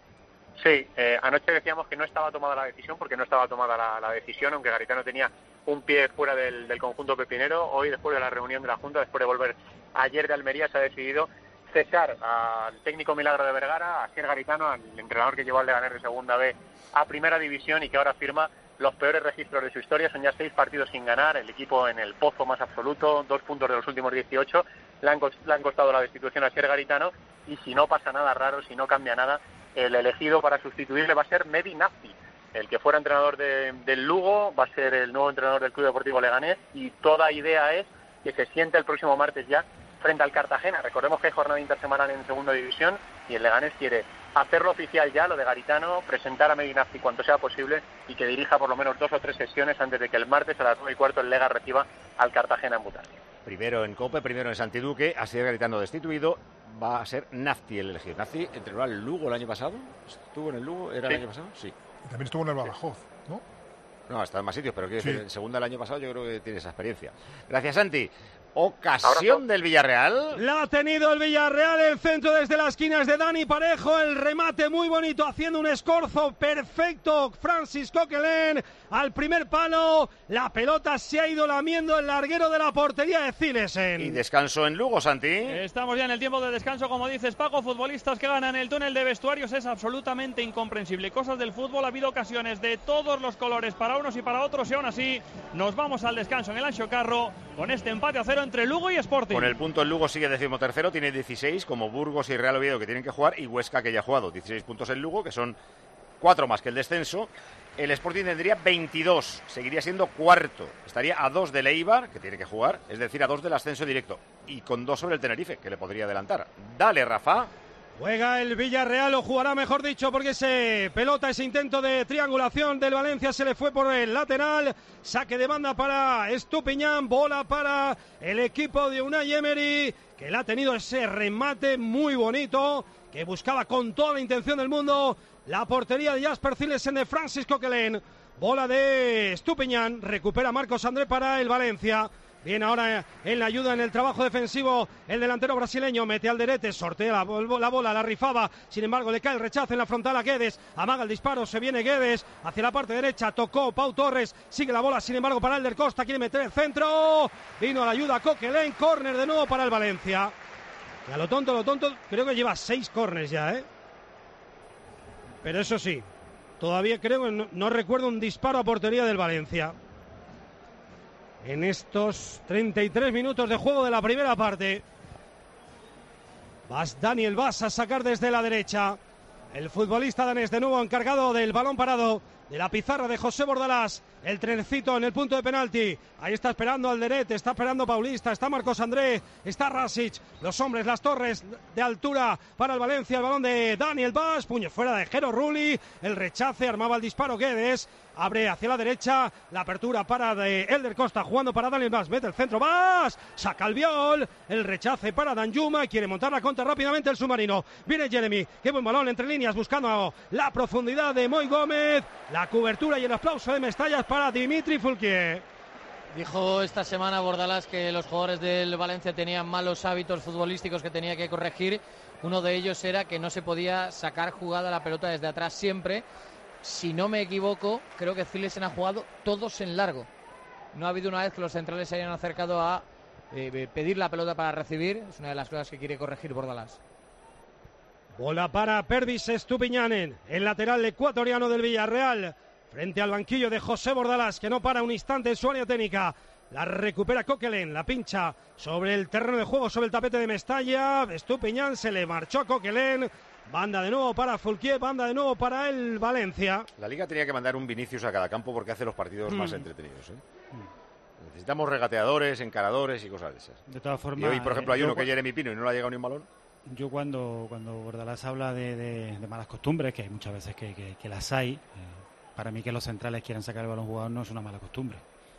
Sí, eh, anoche decíamos que no estaba tomada la decisión, porque no estaba tomada la, la decisión, aunque Garitano tenía un pie fuera del, del conjunto pepinero. Hoy, después de la reunión de la Junta, después de volver ayer de Almería, se ha decidido cesar al técnico Milagro de Vergara, a Asier Garitano, al entrenador que llevó al Leganés de Segunda B a Primera División y que ahora firma los peores registros de su historia. Son ya seis partidos sin ganar, el equipo en el pozo más absoluto, dos puntos de los últimos dieciocho. Le han, le han costado la destitución a Asier Garitano, y si no pasa nada raro, si no cambia nada, el elegido para sustituirle va a ser Mehdi Nafti, el que fuera entrenador de, del Lugo, va a ser el nuevo entrenador del Club Deportivo Leganés, y toda idea es que se siente el próximo martes ya frente al Cartagena. Recordemos que hay jornada intersemanal en Segunda División y el Leganés quiere hacerlo oficial ya, lo de Garitano, presentar a Mehdi Nafti cuanto sea posible y que dirija por lo menos dos o tres sesiones antes de que el martes a las nueve y cuarto el Lega reciba al Cartagena en Butarque. Primero en Cope, primero en Santiduque, Asier Garitano destituido, va a ser Nafti el elegido. Nafti entrenó al Lugo el año pasado, ¿estuvo en el Lugo? ¿Era sí. el año pasado? Sí. También estuvo en el Badajoz, ¿no? No, está en más sitios, pero quiero sí. decir, en segunda el año pasado yo creo que tiene esa experiencia. Gracias, Santi. Ocasión del Villarreal. La ha tenido el Villarreal, el centro desde las esquinas de Dani Parejo, el remate muy bonito haciendo un escorzo perfecto Francis Coquelin al primer palo, la pelota se ha ido lamiendo el larguero de la portería de Cilesen. Y descanso en Lugo, Santi. Estamos ya en el tiempo de descanso, como dices Paco, futbolistas que ganan el túnel de vestuarios es absolutamente incomprensible. Cosas del fútbol, ha habido ocasiones de todos los colores para unos y para otros y aún así nos vamos al descanso en el Anxo Carro con este empate a cero entre Lugo y Sporting. Con el punto el Lugo sigue decimotercero, tiene dieciséis, como Burgos y Real Oviedo que tienen que jugar, y Huesca que ya ha jugado, dieciséis puntos el Lugo, que son cuatro más que el descenso. El Sporting tendría veintidós, seguiría siendo cuarto, estaría a dos del Eibar, que tiene que jugar, es decir, a dos del ascenso directo, y con dos sobre el Tenerife, que le podría adelantar. Dale, Rafa. Juega el Villarreal, o jugará mejor dicho, porque ese pelota, ese intento de triangulación del Valencia se le fue por el lateral. Saque de banda para Estupiñán, bola para el equipo de Unai Emery, que le ha tenido ese remate muy bonito, que buscaba con toda la intención del mundo la portería de Jasper Cilesen de Francis Coquelin. Bola de Estupiñán, recupera Marcos André para el Valencia. Viene ahora en la ayuda en el trabajo defensivo el delantero brasileño, mete al derete, sortea la, la bola, la rifaba, sin embargo le cae el rechazo en la frontal a Guedes, amaga el disparo, se viene Guedes hacia la parte derecha, tocó Pau Torres, sigue la bola sin embargo para Elder Costa, quiere meter el centro, vino a la ayuda Coquelin, córner de nuevo para el Valencia. Y a lo tonto, lo tonto, creo que lleva seis córners ya, ¿eh? Pero eso sí, todavía creo que no, no recuerdo un disparo a portería del Valencia en estos treinta y tres minutos de juego de la primera parte. Vas Daniel Vas a sacar desde la derecha. El futbolista danés de nuevo encargado del balón parado, de la pizarra de José Bordalás. El trencito en el punto de penalti. Ahí está esperando Alderete, está esperando Paulista, está Marcos André, está Rasic. Los hombres, las torres de altura para el Valencia. El balón de Daniel Vas, puño fuera de Jero Rulli. El rechace, armaba el disparo Guedes. abre hacia la derecha, la apertura para de Elder Costa, jugando para Daniel Vaz, mete el centro, Vaz, saca el viol, el rechace para Danjuma, quiere montar la contra rápidamente el submarino, viene Jeremy, qué buen balón entre líneas, buscando la profundidad de Moy Gómez, la cobertura y el aplauso de Mestalla para Dimitri Foulquier. Dijo esta semana Bordalás que los jugadores del Valencia tenían malos hábitos futbolísticos que tenía que corregir. Uno de ellos era que no se podía sacar jugada la pelota desde atrás siempre. Si no me equivoco, creo que Zilesen ha jugado todos en largo. No ha habido una vez que los centrales se hayan acercado a eh, pedir la pelota para recibir. Es una de las cosas que quiere corregir Bordalás. Bola para Pervis Estupiñanen, el lateral ecuatoriano del Villarreal. Frente al banquillo de José Bordalás, que no para un instante en su área técnica. La recupera Coquelin, la pincha sobre el terreno de juego, sobre el tapete de Mestalla. Estupiñán se le marchó a Coquelin. Banda de nuevo para Foulquier, banda de nuevo para el Valencia. La Liga tenía que mandar un Vinicius a cada campo porque hace los partidos mm. más entretenidos, ¿eh? Mm. Necesitamos regateadores, encaradores y cosas de esas. De todas formas... Y hoy, por ejemplo, hay uno que es Jeremy Pino y no le ha llegado ni un balón. Yo cuando, cuando Bordalás habla de, de, de malas costumbres, que hay muchas veces que, que, que las hay... Eh, Para mí que los centrales quieran sacar el balón jugado no es una mala costumbre.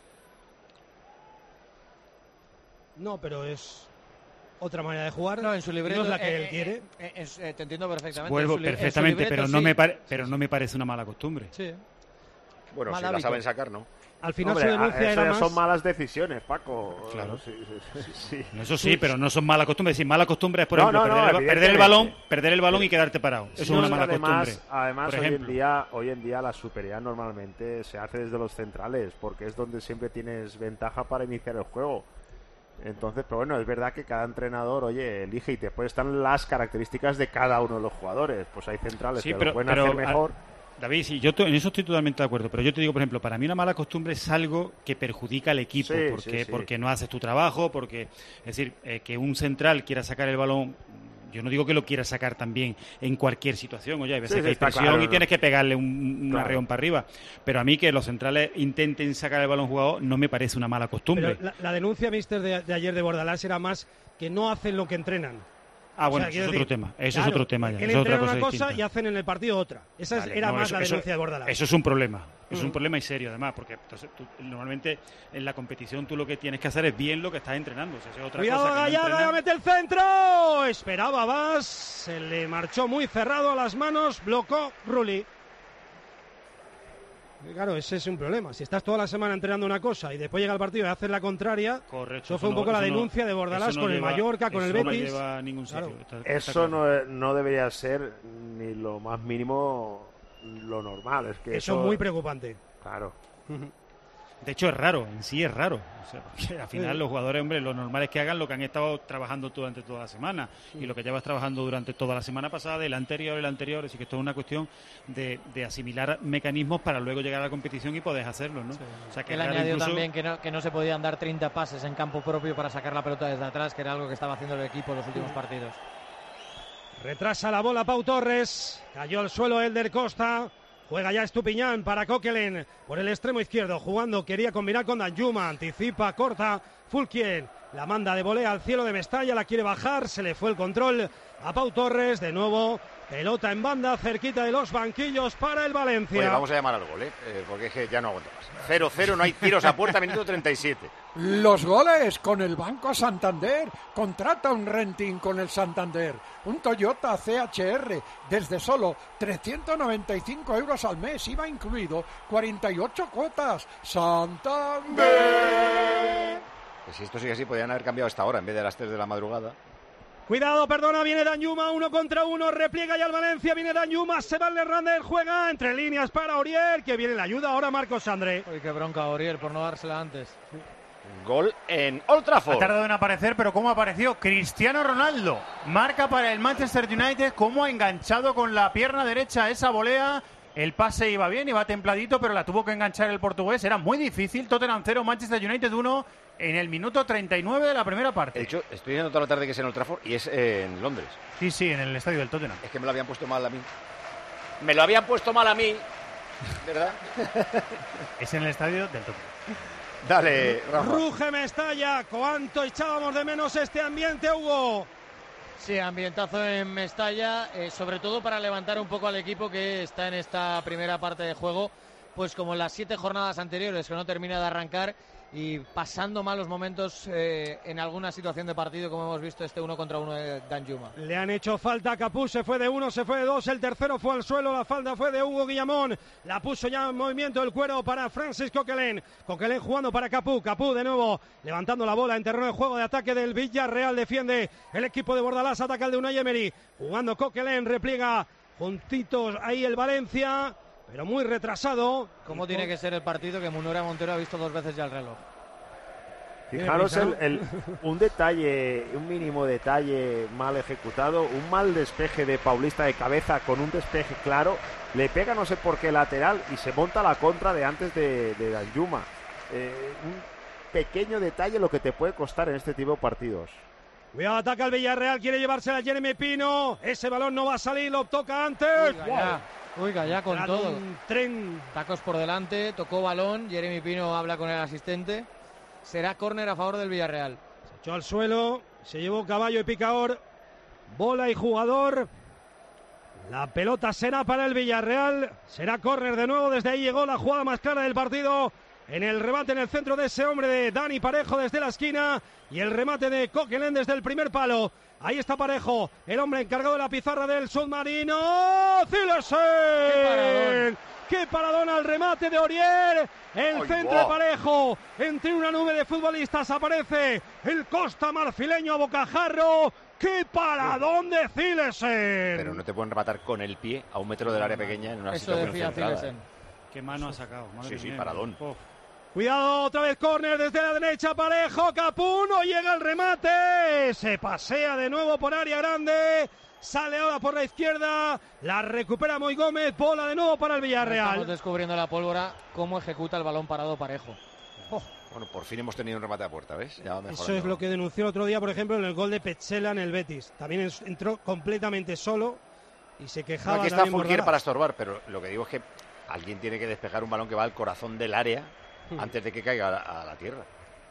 No, pero es otra manera de jugar. No, en su libreto no es la que eh, él eh, quiere. Eh, eh, eh, te entiendo perfectamente. Vuelvo su, perfectamente, pero, no, sí. me pare, pero no me parece una mala costumbre. Sí. Bueno, Mal si hábito. la saben sacar, ¿no? Al final Hombre, su denuncia eso era ya más... son malas decisiones, Paco. Claro. Sí, sí, sí, sí. Eso sí, pero no son malas costumbres. Si mala costumbre es, por No, ejemplo, no, no, perder, el, perder el balón, perder el balón y quedarte parado. Eso Sí, es una no, mala además, costumbre. Además, por hoy en ejemplo. día, hoy en día la superioridad normalmente se hace desde los centrales, porque es donde siempre tienes ventaja para iniciar el juego. Entonces, pero bueno, es verdad que cada entrenador, oye, elige y después están las características de cada uno de los jugadores. Pues hay centrales Sí, que pero- lo pueden pero, hacer mejor. David, sí, yo to- en eso estoy totalmente de acuerdo, pero yo te digo, por ejemplo, para mí una mala costumbre es algo que perjudica al equipo, Sí, porque, sí, sí. porque no haces tu trabajo, porque, es decir, eh, que un central quiera sacar el balón, yo no digo que lo quiera sacar también en cualquier situación, oye, hay veces Sí, sí, que hay está presión claro, y ¿no? tienes que pegarle un, un Claro. arreón para arriba, pero a mí que los centrales intenten sacar el balón jugado no me parece una mala costumbre. Pero la, la denuncia, mister, de, de ayer de Bordalás era más que no hacen lo que entrenan. Ah, O bueno, sea, eso es quiero otro decir, tema, eso claro, es otro tema ya, que eso le es otra entrenan cosa una cosa distinta. y hacen en el partido otra. Esa es- Vale, era no, más eso- la eso- denuncia de Bordalás. Eso es un problema, es Mm. un problema y serio además, porque entonces, tú- normalmente en la competición tú lo que tienes que hacer es bien lo que estás entrenando. O sea, esa es otra Cuidado, cosa que no Gallaga, entrenas. mete el centro. Esperaba Vaz, se le marchó muy cerrado a las manos, blocó Rulli. Y claro, ese es un problema. Si estás toda la semana entrenando una cosa y después llega el partido y haces la contraria, Correcto, eso fue un no- poco la eso no- denuncia de Bordalás eso no con lleva- el Mallorca, con el eso no Betis. lleva a ningún sitio. Claro. Está- está Eso claro. no, es- no debería ser ni lo más mínimo lo normal. Es que Eso eso es muy preocupante. Claro. De hecho, es raro, en sí es raro. O sea, porque al final Sí. los jugadores, hombre, lo normal es que hagan lo que han estado trabajando durante toda la semana. Y lo que llevas trabajando durante toda la semana pasada, y la anterior y la anterior. Así que esto es una cuestión de, de asimilar mecanismos para luego llegar a la competición y poder hacerlo, ¿no? O sea, que Él es raro añadió incluso- también que no, que no se podían dar treinta pases en campo propio para sacar la pelota desde atrás, que era algo que estaba haciendo el equipo en los últimos partidos. Retrasa la bola Pau Torres. Cayó al suelo Elder Costa. Juega ya Estupiñán para Coquelin por el extremo izquierdo. Jugando, quería combinar con Danjuma. Anticipa, corta. Foulquier la manda de volea al cielo de Mestalla. La quiere bajar. Se le fue el control a Pau Torres. De nuevo, pelota en banda, cerquita de los banquillos para el Valencia. Oye, vamos a llamar al gol, ¿eh? Eh, porque es que ya no aguanto más. cero cero, no hay tiros a puerta, minuto treinta y siete. Los goles con el Banco Santander. Contrata un renting con el Santander. Un Toyota C H R desde solo trescientos noventa y cinco euros al mes. I V A incluido cuarenta y ocho cuotas. Santander. Que si esto sigue así, podrían haber cambiado a esta hora en vez de a las tres de la madrugada. Cuidado, perdona, viene Danjuma, uno contra uno, repliega ya el Valencia, viene Danjuma, se va el Hernández, juega entre líneas para Aurier, que viene la ayuda ahora Marcos André. Uy, qué bronca Aurier por no dársela antes. Gol en Old Trafford. Ha tardado en aparecer, pero ¿cómo apareció? Cristiano Ronaldo marca para el Manchester United. Cómo ha enganchado con la pierna derecha esa volea. El pase iba bien, iba templadito, pero la tuvo que enganchar el portugués. Era muy difícil. Tottenham cero, Manchester United uno en el minuto treinta y nueve de la primera parte. De hecho, estoy viendo toda la tarde que es en Old Trafford y es eh, en Londres. Sí, sí, en el estadio del Tottenham. Es que me lo habían puesto mal a mí. Me lo habían puesto mal a mí, ¿verdad? Es en el estadio del Tottenham. Dale, Rafa. Ruge Mestalla, cuánto echábamos de menos este ambiente, Hugo. Sí, ambientazo en Mestalla, eh, sobre todo para levantar un poco al equipo que está en esta primera parte de juego pues como las siete jornadas anteriores, que no termina de arrancar y pasando malos momentos eh, en alguna situación de partido, como hemos visto este uno contra uno de Danjuma. Le han hecho falta a Capú, se fue de uno, se fue de dos, el tercero fue al suelo, la falta fue de Hugo Guillamón, la puso ya en movimiento el cuero para Francis Coquelin, Coquelin jugando para Capú, Capú de nuevo levantando la bola en terreno de juego de ataque del Villarreal, defiende el equipo de Bordalás, ataca el de Unai Emery, jugando Coquelin, repliega juntitos ahí el Valencia, pero muy retrasado. ¿Cómo tiene que ser el partido que Munera Montero ha visto dos veces ya el reloj? Fijaros el, el, un detalle, un mínimo detalle mal ejecutado, un mal despeje de Paulista de cabeza con un despeje claro, le pega no sé por qué lateral y se monta la contra de antes de, de Danjuma. Eh, un pequeño detalle lo que te puede costar en este tipo de partidos. Cuidado, ataca el Villarreal, quiere llevársela a Jeremy Pino, ese balón no va a salir, lo toca antes. Uy, ya, uy, ya con Claro, todo. un tren. Tacos por delante, tocó balón, Jeremy Pino habla con el asistente. Será córner a favor del Villarreal. Se echó al suelo, se llevó caballo y picador, bola y jugador. La pelota será para el Villarreal, será córner de nuevo, desde ahí llegó la jugada más clara del partido. En el remate en el centro de ese hombre de Dani Parejo desde la esquina y el remate de Coquelin desde el primer palo. Ahí está Parejo, el hombre encargado de la pizarra del submarino. ¡Zilesen! ¡Qué paradón! ¡Qué paradón al remate de Aurier! El ¡Ay, centro wow! de Parejo. Entre una nube de futbolistas aparece el Costa marfileño a bocajarro. ¡Qué paradón de Zilesen! Pero no te pueden rematar con el pie a un metro del área pequeña en una Eso situación decía centrada. Zilesen. ¿Qué mano ha sacado? Madre Sí, sí, mía. paradón. Oh. Cuidado, otra vez córner desde la derecha, Parejo, Capú, no llega el remate, se pasea de nuevo por área grande, sale ahora por la izquierda, la recupera Moy Gómez, bola de nuevo para el Villarreal. Estamos descubriendo la pólvora, cómo ejecuta el balón parado Parejo. Oh, Bueno, por fin hemos tenido un remate a puerta, ¿ves? Ya va mejorando. eso es lo que denunció el otro día, por ejemplo, en el gol de Petzela en el Betis. También es- entró completamente solo y se No, quejaba aquí está también Fulquier Bordalás. para estorbar, pero lo que digo es que alguien tiene que despejar un balón que va al corazón del área Hmm. antes de que caiga a la, a la tierra.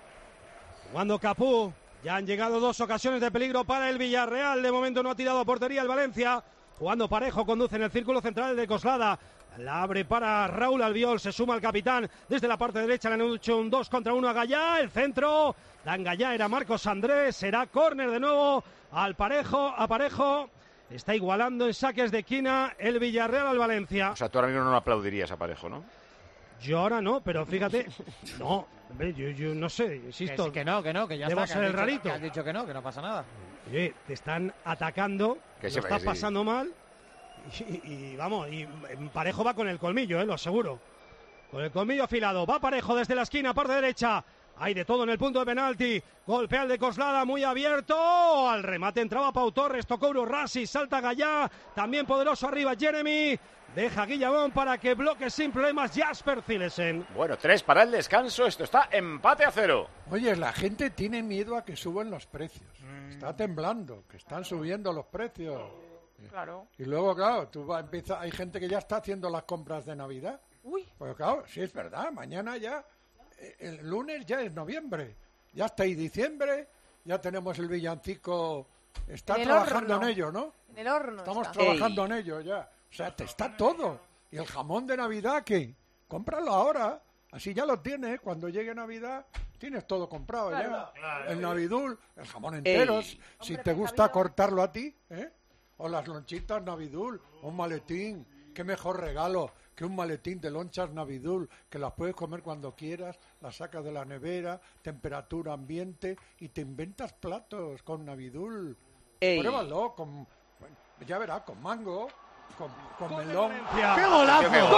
Jugando Capú, ya han llegado dos ocasiones de peligro para el Villarreal, de momento no ha tirado a portería el Valencia, jugando Parejo, conduce en el círculo central de Coslada, la abre para Raúl Albiol, se suma el capitán desde la parte derecha, le han hecho un dos contra uno a Gallá, el centro, Dan Gallá era Marcos Andrés, será córner de nuevo al Parejo, a Parejo, está igualando en saques de esquina el Villarreal al Valencia. O sea, tú ahora mismo no aplaudirías a Parejo, ¿no? Yo ahora no, pero fíjate, no, hombre, yo, yo no sé, insisto. Que, sí, que no, que no, que ya debo está. ser que has el dicho- rarito. que has dicho que no, que no pasa nada. Oye, te están atacando, Que lo sí, estás que sí. pasando mal y, y vamos, y Parejo va con el colmillo, eh, lo aseguro. Con el colmillo afilado, va Parejo desde la esquina, parte derecha. Hay de todo en el punto de penalti. Golpea el de Coslada, muy abierto. Al remate entraba Pau Torres, tocó Urorrasi, salta Gallá. También poderoso arriba Jeremy. Deja Guillamón para que bloque sin problemas Jasper Zilesen. Bueno, tres para el descanso. Esto está empate a cero. Oye, la gente tiene miedo a que suban los precios. Está temblando, que están subiendo los precios. Claro. Y luego, claro, tú vas, empieza, hay gente que ya está haciendo las compras de Navidad. Uy. Pues claro, sí es verdad, mañana ya, eh, el lunes ya es noviembre. Ya está ahí diciembre, ya tenemos el villancico. Está En el trabajando horno. en ello, ¿no? En el horno Estamos está. trabajando en ello ya. O sea, te está todo. ¿Y el jamón de Navidad qué? Cómpralo ahora. Así ya lo tienes. Cuando llegue Navidad, tienes todo comprado ya. El Navidul, el jamón enteros. Ey. Si te gusta cortarlo a ti, ¿eh? O las lonchitas Navidul, un maletín. Qué mejor regalo que un maletín de lonchas Navidul, que las puedes comer cuando quieras, las sacas de la nevera, temperatura ambiente, y te inventas platos con Navidul. Ey. Pruébalo, con, bueno, ya verás, con mango, con, con melón. ¡Qué golazo! ¡Gol!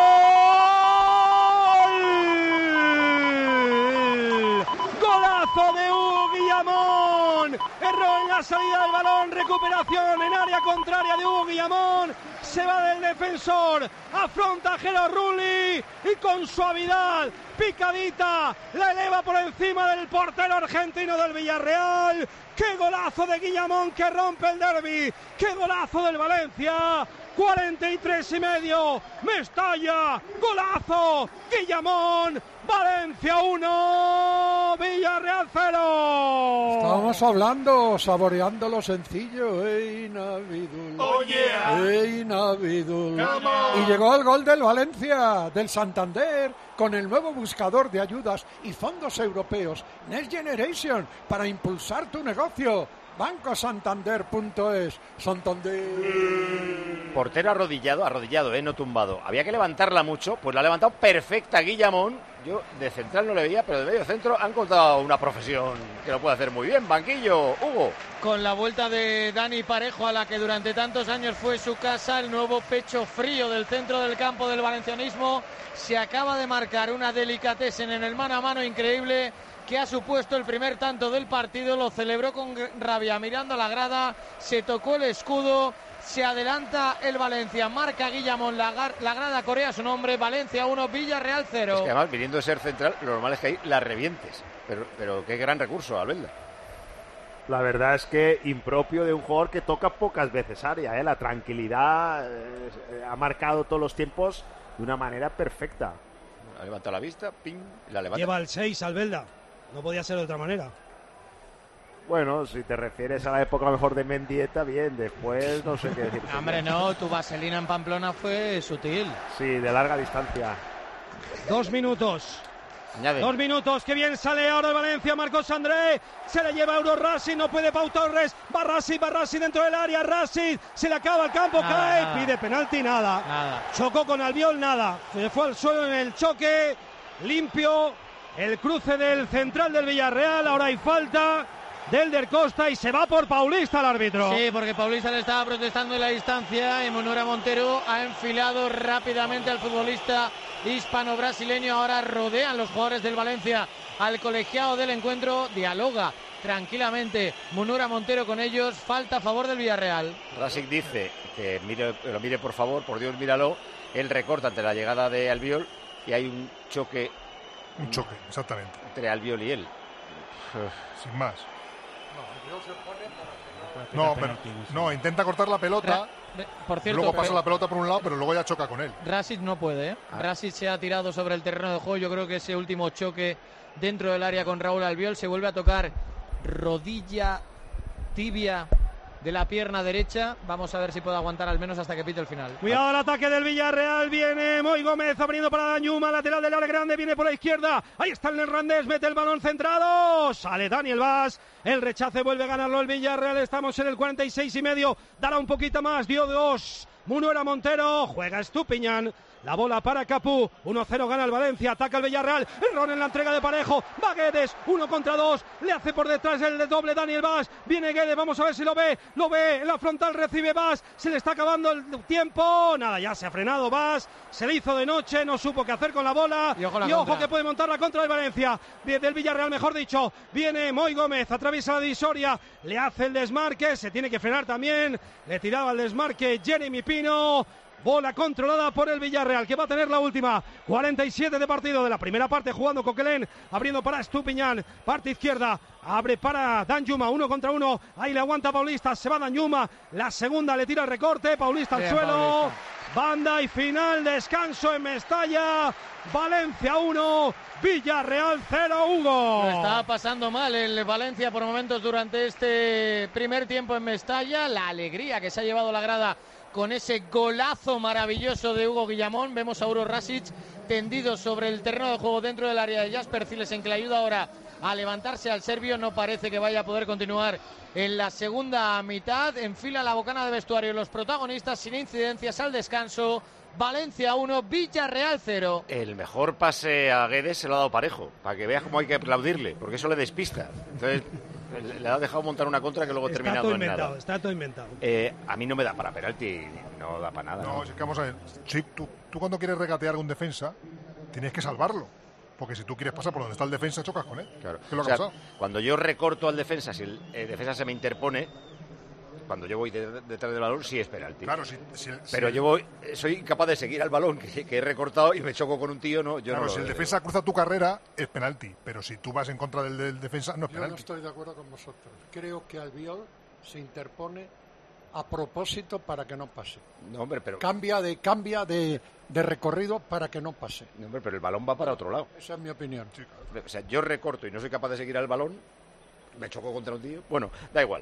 ¡Golazo de Hugo Guillamón! Error en la salida del balón, recuperación en área contraria de Hugo Guillamón. Se va del defensor, afronta a Gero Rulli y con suavidad, picadita, la eleva por encima del portero argentino del Villarreal. ¡Qué golazo de Guillamón que rompe el derbi! ¡Qué golazo del Valencia! cuarenta y tres y medio, Mestalla, golazo, Guillamón, Valencia uno, Villarreal cero. Estábamos hablando, saboreando lo sencillo, ey Navidul, oh, yeah. ey Navidul. Y llegó el gol del Valencia, del Santander, con el nuevo buscador de ayudas y fondos europeos, Next Generation, para impulsar tu negocio. banco santander punto es. Santander. Portero arrodillado, arrodillado, eh, no tumbado. Había que levantarla mucho, pues la ha levantado perfecta Guillamón. Yo de central no le veía, pero de medio centro han contado una profesión que lo puede hacer muy bien. Banquillo, Hugo. Con la vuelta de Dani Parejo, a la que durante tantos años fue su casa, el nuevo pecho frío del centro del campo del valencianismo. Se acaba de marcar una delicatessen en el mano a mano increíble, que ha supuesto el primer tanto del partido. Lo celebró con rabia mirando a la grada, se tocó el escudo, se adelanta el Valencia, marca Guillamón, la, la grada corea su nombre, Valencia uno, Villarreal cero. Es que además, viniendo de ser central, lo normal es que ahí la revientes, pero, pero qué gran recurso, Albelda. La verdad es que impropio de un jugador que toca pocas veces área, ¿eh? La tranquilidad eh, ha marcado todos los tiempos de una manera perfecta. Ha levantado la vista, ping, la levanta. Lleva el seis, Albelda. No podía ser de otra manera. Bueno, si te refieres a la época a lo mejor de Mendieta, bien, después no sé qué decir. Hombre, no, tu vaselina en Pamplona fue sutil. Sí, de larga distancia. Dos minutos. Añade. Dos minutos, que bien sale ahora el Valencia, Marcos André, se le lleva Euro Racing, no puede Pau Torres, va Racing, va Racing dentro del área, Racing, se le acaba el campo, nada, cae, nada. Pide penalti, nada. nada, chocó con Albiol, nada, se fue al suelo en el choque, limpio, el cruce del central del Villarreal, ahora hay falta del Der Costa y se va por Paulista el árbitro. Sí, porque Paulista le estaba protestando en la distancia y Monura Montero ha enfilado rápidamente al futbolista hispano-brasileño. Ahora rodean los jugadores del Valencia al colegiado del encuentro, dialoga tranquilamente Monura Montero con ellos, falta a favor del Villarreal. Rasic dice que mire, lo mire por favor, por Dios míralo, él recorta ante la llegada de Albiol y hay un choque. Un choque, exactamente. Entre Albiol y él. Sin más. No, pero no, intenta cortar la pelota. Ra por cierto, luego pasa pero... la pelota por un lado, pero luego ya choca con él. Rasic no puede, ¿eh? Ah. Rasic se ha tirado sobre el terreno de juego. Yo creo que ese último choque dentro del área con Raúl Albiol se vuelve a tocar rodilla, tibia de la pierna derecha. Vamos a ver si puede aguantar al menos hasta que pite el final. Cuidado al ataque del Villarreal, viene Moy Gómez abriendo para Dañuma, lateral del área grande, viene por la izquierda, ahí está el neerlandés, mete el balón centrado, sale Daniel Vaz, el rechace vuelve a ganarlo el Villarreal, estamos en el cuarenta y seis y medio, dará un poquito más, dio dos, Munuera Montero, juega Estupiñán. La bola para Capú, uno cero gana el Valencia, ataca el Villarreal, error en la entrega de Parejo, va Guedes, uno contra dos, le hace por detrás el de doble Daniel Vaz, viene Guedes, vamos a ver si lo ve, lo ve, en la frontal recibe Vaz, se le está acabando el tiempo, nada, ya se ha frenado Vaz, se le hizo de noche, no supo qué hacer con la bola, y ojo, la y ojo que puede montar la contra del Valencia, del Villarreal mejor dicho, viene Moy Gómez, atraviesa la divisoria, le hace el desmarque, se tiene que frenar también, le tiraba el desmarque Jeremy Pino. Bola controlada por el Villarreal, que va a tener la última. cuarenta y siete de partido de la primera parte, jugando Coquelin, abriendo para Estupiñán, parte izquierda, abre para Danjuma, uno contra uno, ahí le aguanta Paulista, se va Danjuma, la segunda le tira el recorte, Paulista al suelo, Paulista. Banda y final, descanso en Mestalla, Valencia uno, Villarreal cero, Hugo. Lo estaba pasando mal el Valencia por momentos durante este primer tiempo en Mestalla, la alegría que se ha llevado la grada con ese golazo maravilloso de Hugo Guillamón. Vemos a Euro Rasic tendido sobre el terreno de juego dentro del área de Jasper Cilesen, que le ayuda ahora a levantarse al serbio. No parece que vaya a poder continuar en la segunda mitad. Enfila la bocana de vestuario los protagonistas sin incidencias al descanso. Valencia uno, Villarreal cero. El mejor pase a Guedes se lo ha dado Parejo, para que veas cómo hay que aplaudirle, porque eso le despista. Entonces le ha dejado montar una contra que luego está terminado todo en inventado, nada. Está todo inventado. Eh, a mí no me da para penalti, no da para nada. No, ¿no? Es que vamos a ver. Si tú, tú cuando quieres regatear a un defensa, tienes que salvarlo. Porque si tú quieres pasar por donde está el defensa, chocas con él. Claro. ¿Qué lo o sea, ha pasado? Cuando yo recorto al defensa, si el eh, defensa se me interpone, cuando yo voy de, de, detrás del balón, sí es penalti. Claro, si, si, Pero si yo voy, soy incapaz de seguir al balón que, que he recortado y me choco con un tío, no. Yo claro, no si lo, el defensa cruza tu carrera, es penalti. Pero si tú vas en contra del, del defensa, no es Yo penalti. no estoy de acuerdo con vosotros. Creo que Albiol se interpone a propósito para que no pase. No, hombre, pero... Cambia de cambia de, de recorrido para que no pase. No, hombre, pero el balón va para otro lado. Esa es mi opinión. O sea, yo recorto y no soy capaz de seguir al balón, me choco contra un tío. Bueno, da igual.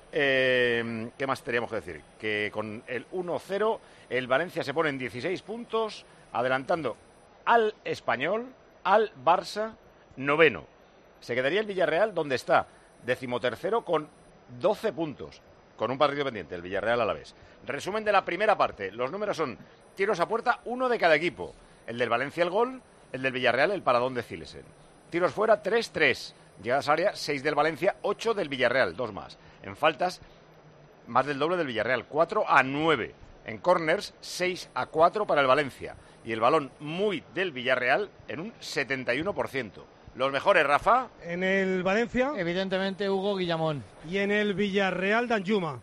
Eh, ¿Qué más teníamos que decir? Que con el uno cero el Valencia se pone en dieciséis puntos, adelantando al Español, al Barça, noveno. Se quedaría el Villarreal donde está, decimotercero con doce puntos, con un partido pendiente, el Villarreal a la vez. Resumen de la primera parte. Los números son tiros a puerta, uno de cada equipo. El del Valencia el gol, el del Villarreal el paradón de Zilesen. Tiros fuera, tres tres. Llegadas a área, seis del Valencia, ocho del Villarreal, dos más. En faltas, más del doble del Villarreal, cuatro a nueve. En corners, seis a cuatro para el Valencia. Y el balón muy del Villarreal en un setenta y uno por ciento. Los mejores, Rafa. En el Valencia. Evidentemente, Hugo Guillamón. Y en el Villarreal, Danjuma.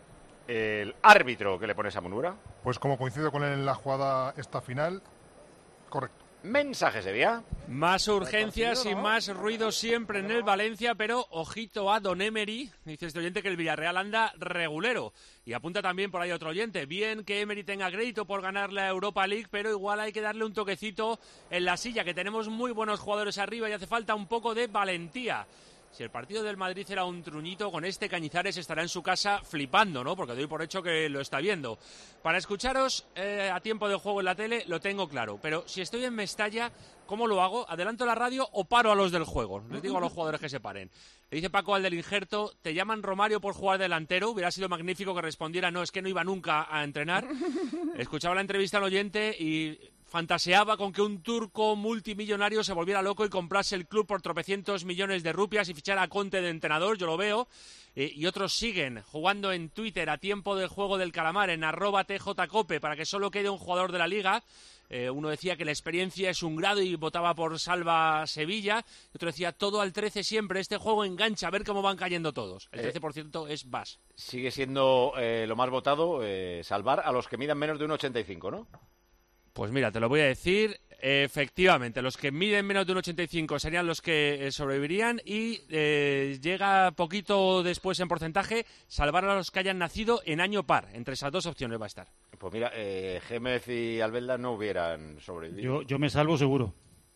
El árbitro que le pones a Munura. Pues como coincido con él en la jugada esta final, correcto. Mensaje sería. Más urgencias y más ruido siempre en el Valencia, pero ojito a Don Emery. Dice este oyente que el Villarreal anda regulero. Y apunta también por ahí otro oyente. Bien que Emery tenga crédito por ganar la Europa League, pero igual hay que darle un toquecito en la silla, que tenemos muy buenos jugadores arriba y hace falta un poco de valentía. Si el partido del Madrid era un truñito, con este Cañizares estará en su casa flipando, ¿no? Porque doy por hecho que lo está viendo. Para escucharos eh, a tiempo de juego en la tele lo tengo claro, pero si estoy en Mestalla, ¿cómo lo hago? ¿Adelanto la radio o paro a los del juego? Les digo a los jugadores que se paren. Le dice Paco al del injerto, ¿te llaman Romario por jugar delantero? Hubiera sido magnífico que respondiera, no, es que no iba nunca a entrenar. Escuchaba la entrevista al oyente y fantaseaba con que un turco multimillonario se volviera loco y comprase el club por tropecientos millones de rupias y fichara a Conte de entrenador, yo lo veo. Eh, y otros siguen jugando en Twitter a tiempo del juego del calamar, en arroba tjcope, para que solo quede un jugador de la liga. Eh, uno decía que la experiencia es un grado y votaba por Salva Sevilla. Otro decía todo al trece siempre, este juego engancha, a ver cómo van cayendo todos. El trece por ciento eh, es Bas. Sigue siendo eh, lo más votado, eh, salvar a los que midan menos de uno ochenta y cinco, ¿no? Pues mira, te lo voy a decir, efectivamente, los que miden menos de un ochenta y cinco serían los que eh, sobrevivirían y eh, llega poquito después en porcentaje salvar a los que hayan nacido en año par. Entre esas dos opciones va a estar. Pues mira, eh, Gémez y Albelda no hubieran sobrevivido. Yo, yo me salvo seguro.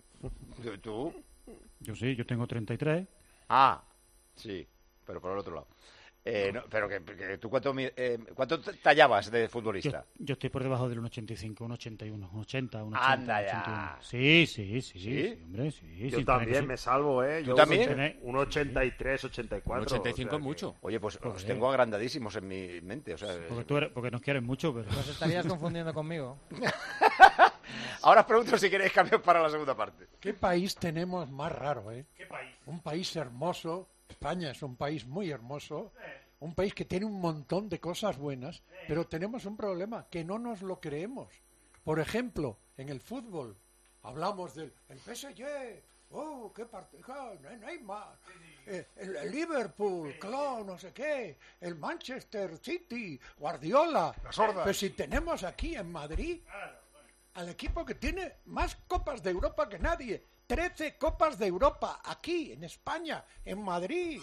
¿Tú? Yo sí, yo tengo treinta y tres. Ah, sí, pero por el otro lado. Eh, no, pero que, que tú cuánto, eh, cuánto tallabas de futbolista. Yo, yo estoy por debajo del uno ochenta y cinco, uno ochenta y uno, uno ochenta, uno ochenta. ochenta, Anda ya. ochenta y uno. Sí, sí, sí, ¿Sí? sí, hombre, sí. Yo sí, también eso... me salvo, ¿eh? ¿Tú Yo también? uno ochenta y tres, ochenta y cuatro. uno ochenta y cinco o sea es mucho. Oye, pues Joder. os tengo agrandadísimos en mi mente. O sea, Porque, tú eres, porque nos quieres mucho, pero... Nos estarías confundiendo conmigo. Ahora os pregunto si queréis cambiar para la segunda parte. ¿Qué país tenemos más raro, eh? ¿Qué país? Un país hermoso. España es un país muy hermoso. Un país que tiene un montón de cosas buenas, pero tenemos un problema, que no nos lo creemos. Por ejemplo, en el fútbol, hablamos del el P S G, oh, qué partido, Neymar, eh, el, el Liverpool, Klopp, no sé qué, el Manchester City, Guardiola. Las hordas. Pero si tenemos aquí en Madrid al equipo que tiene más copas de Europa que nadie, trece copas de Europa, aquí, en España, en Madrid.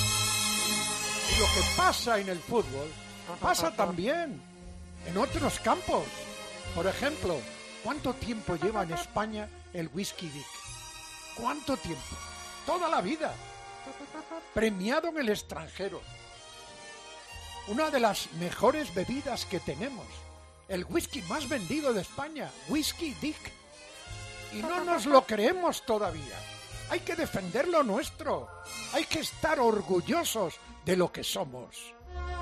Y lo que pasa en el fútbol pasa también en otros campos. Por ejemplo, ¿cuánto tiempo lleva en España el whisky Dick? ¿Cuánto tiempo? Toda la vida. Premiado en el extranjero. Una de las mejores bebidas que tenemos. El whisky más vendido de España, Whisky Dick. Y no nos lo creemos todavía. Hay que defender lo nuestro. Hay que estar orgullosos de lo que somos.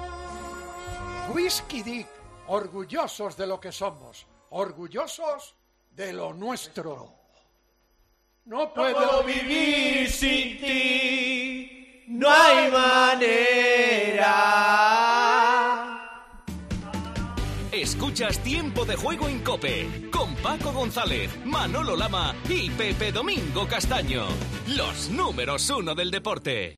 Whisky Dick, orgullosos de lo que somos, orgullosos de lo nuestro. No puedo, no puedo vivir sin ti, no hay manera. Escuchas Tiempo de Juego en COPE, con Paco González, Manolo Lama y Pepe Domingo Castaño. Los números uno del deporte.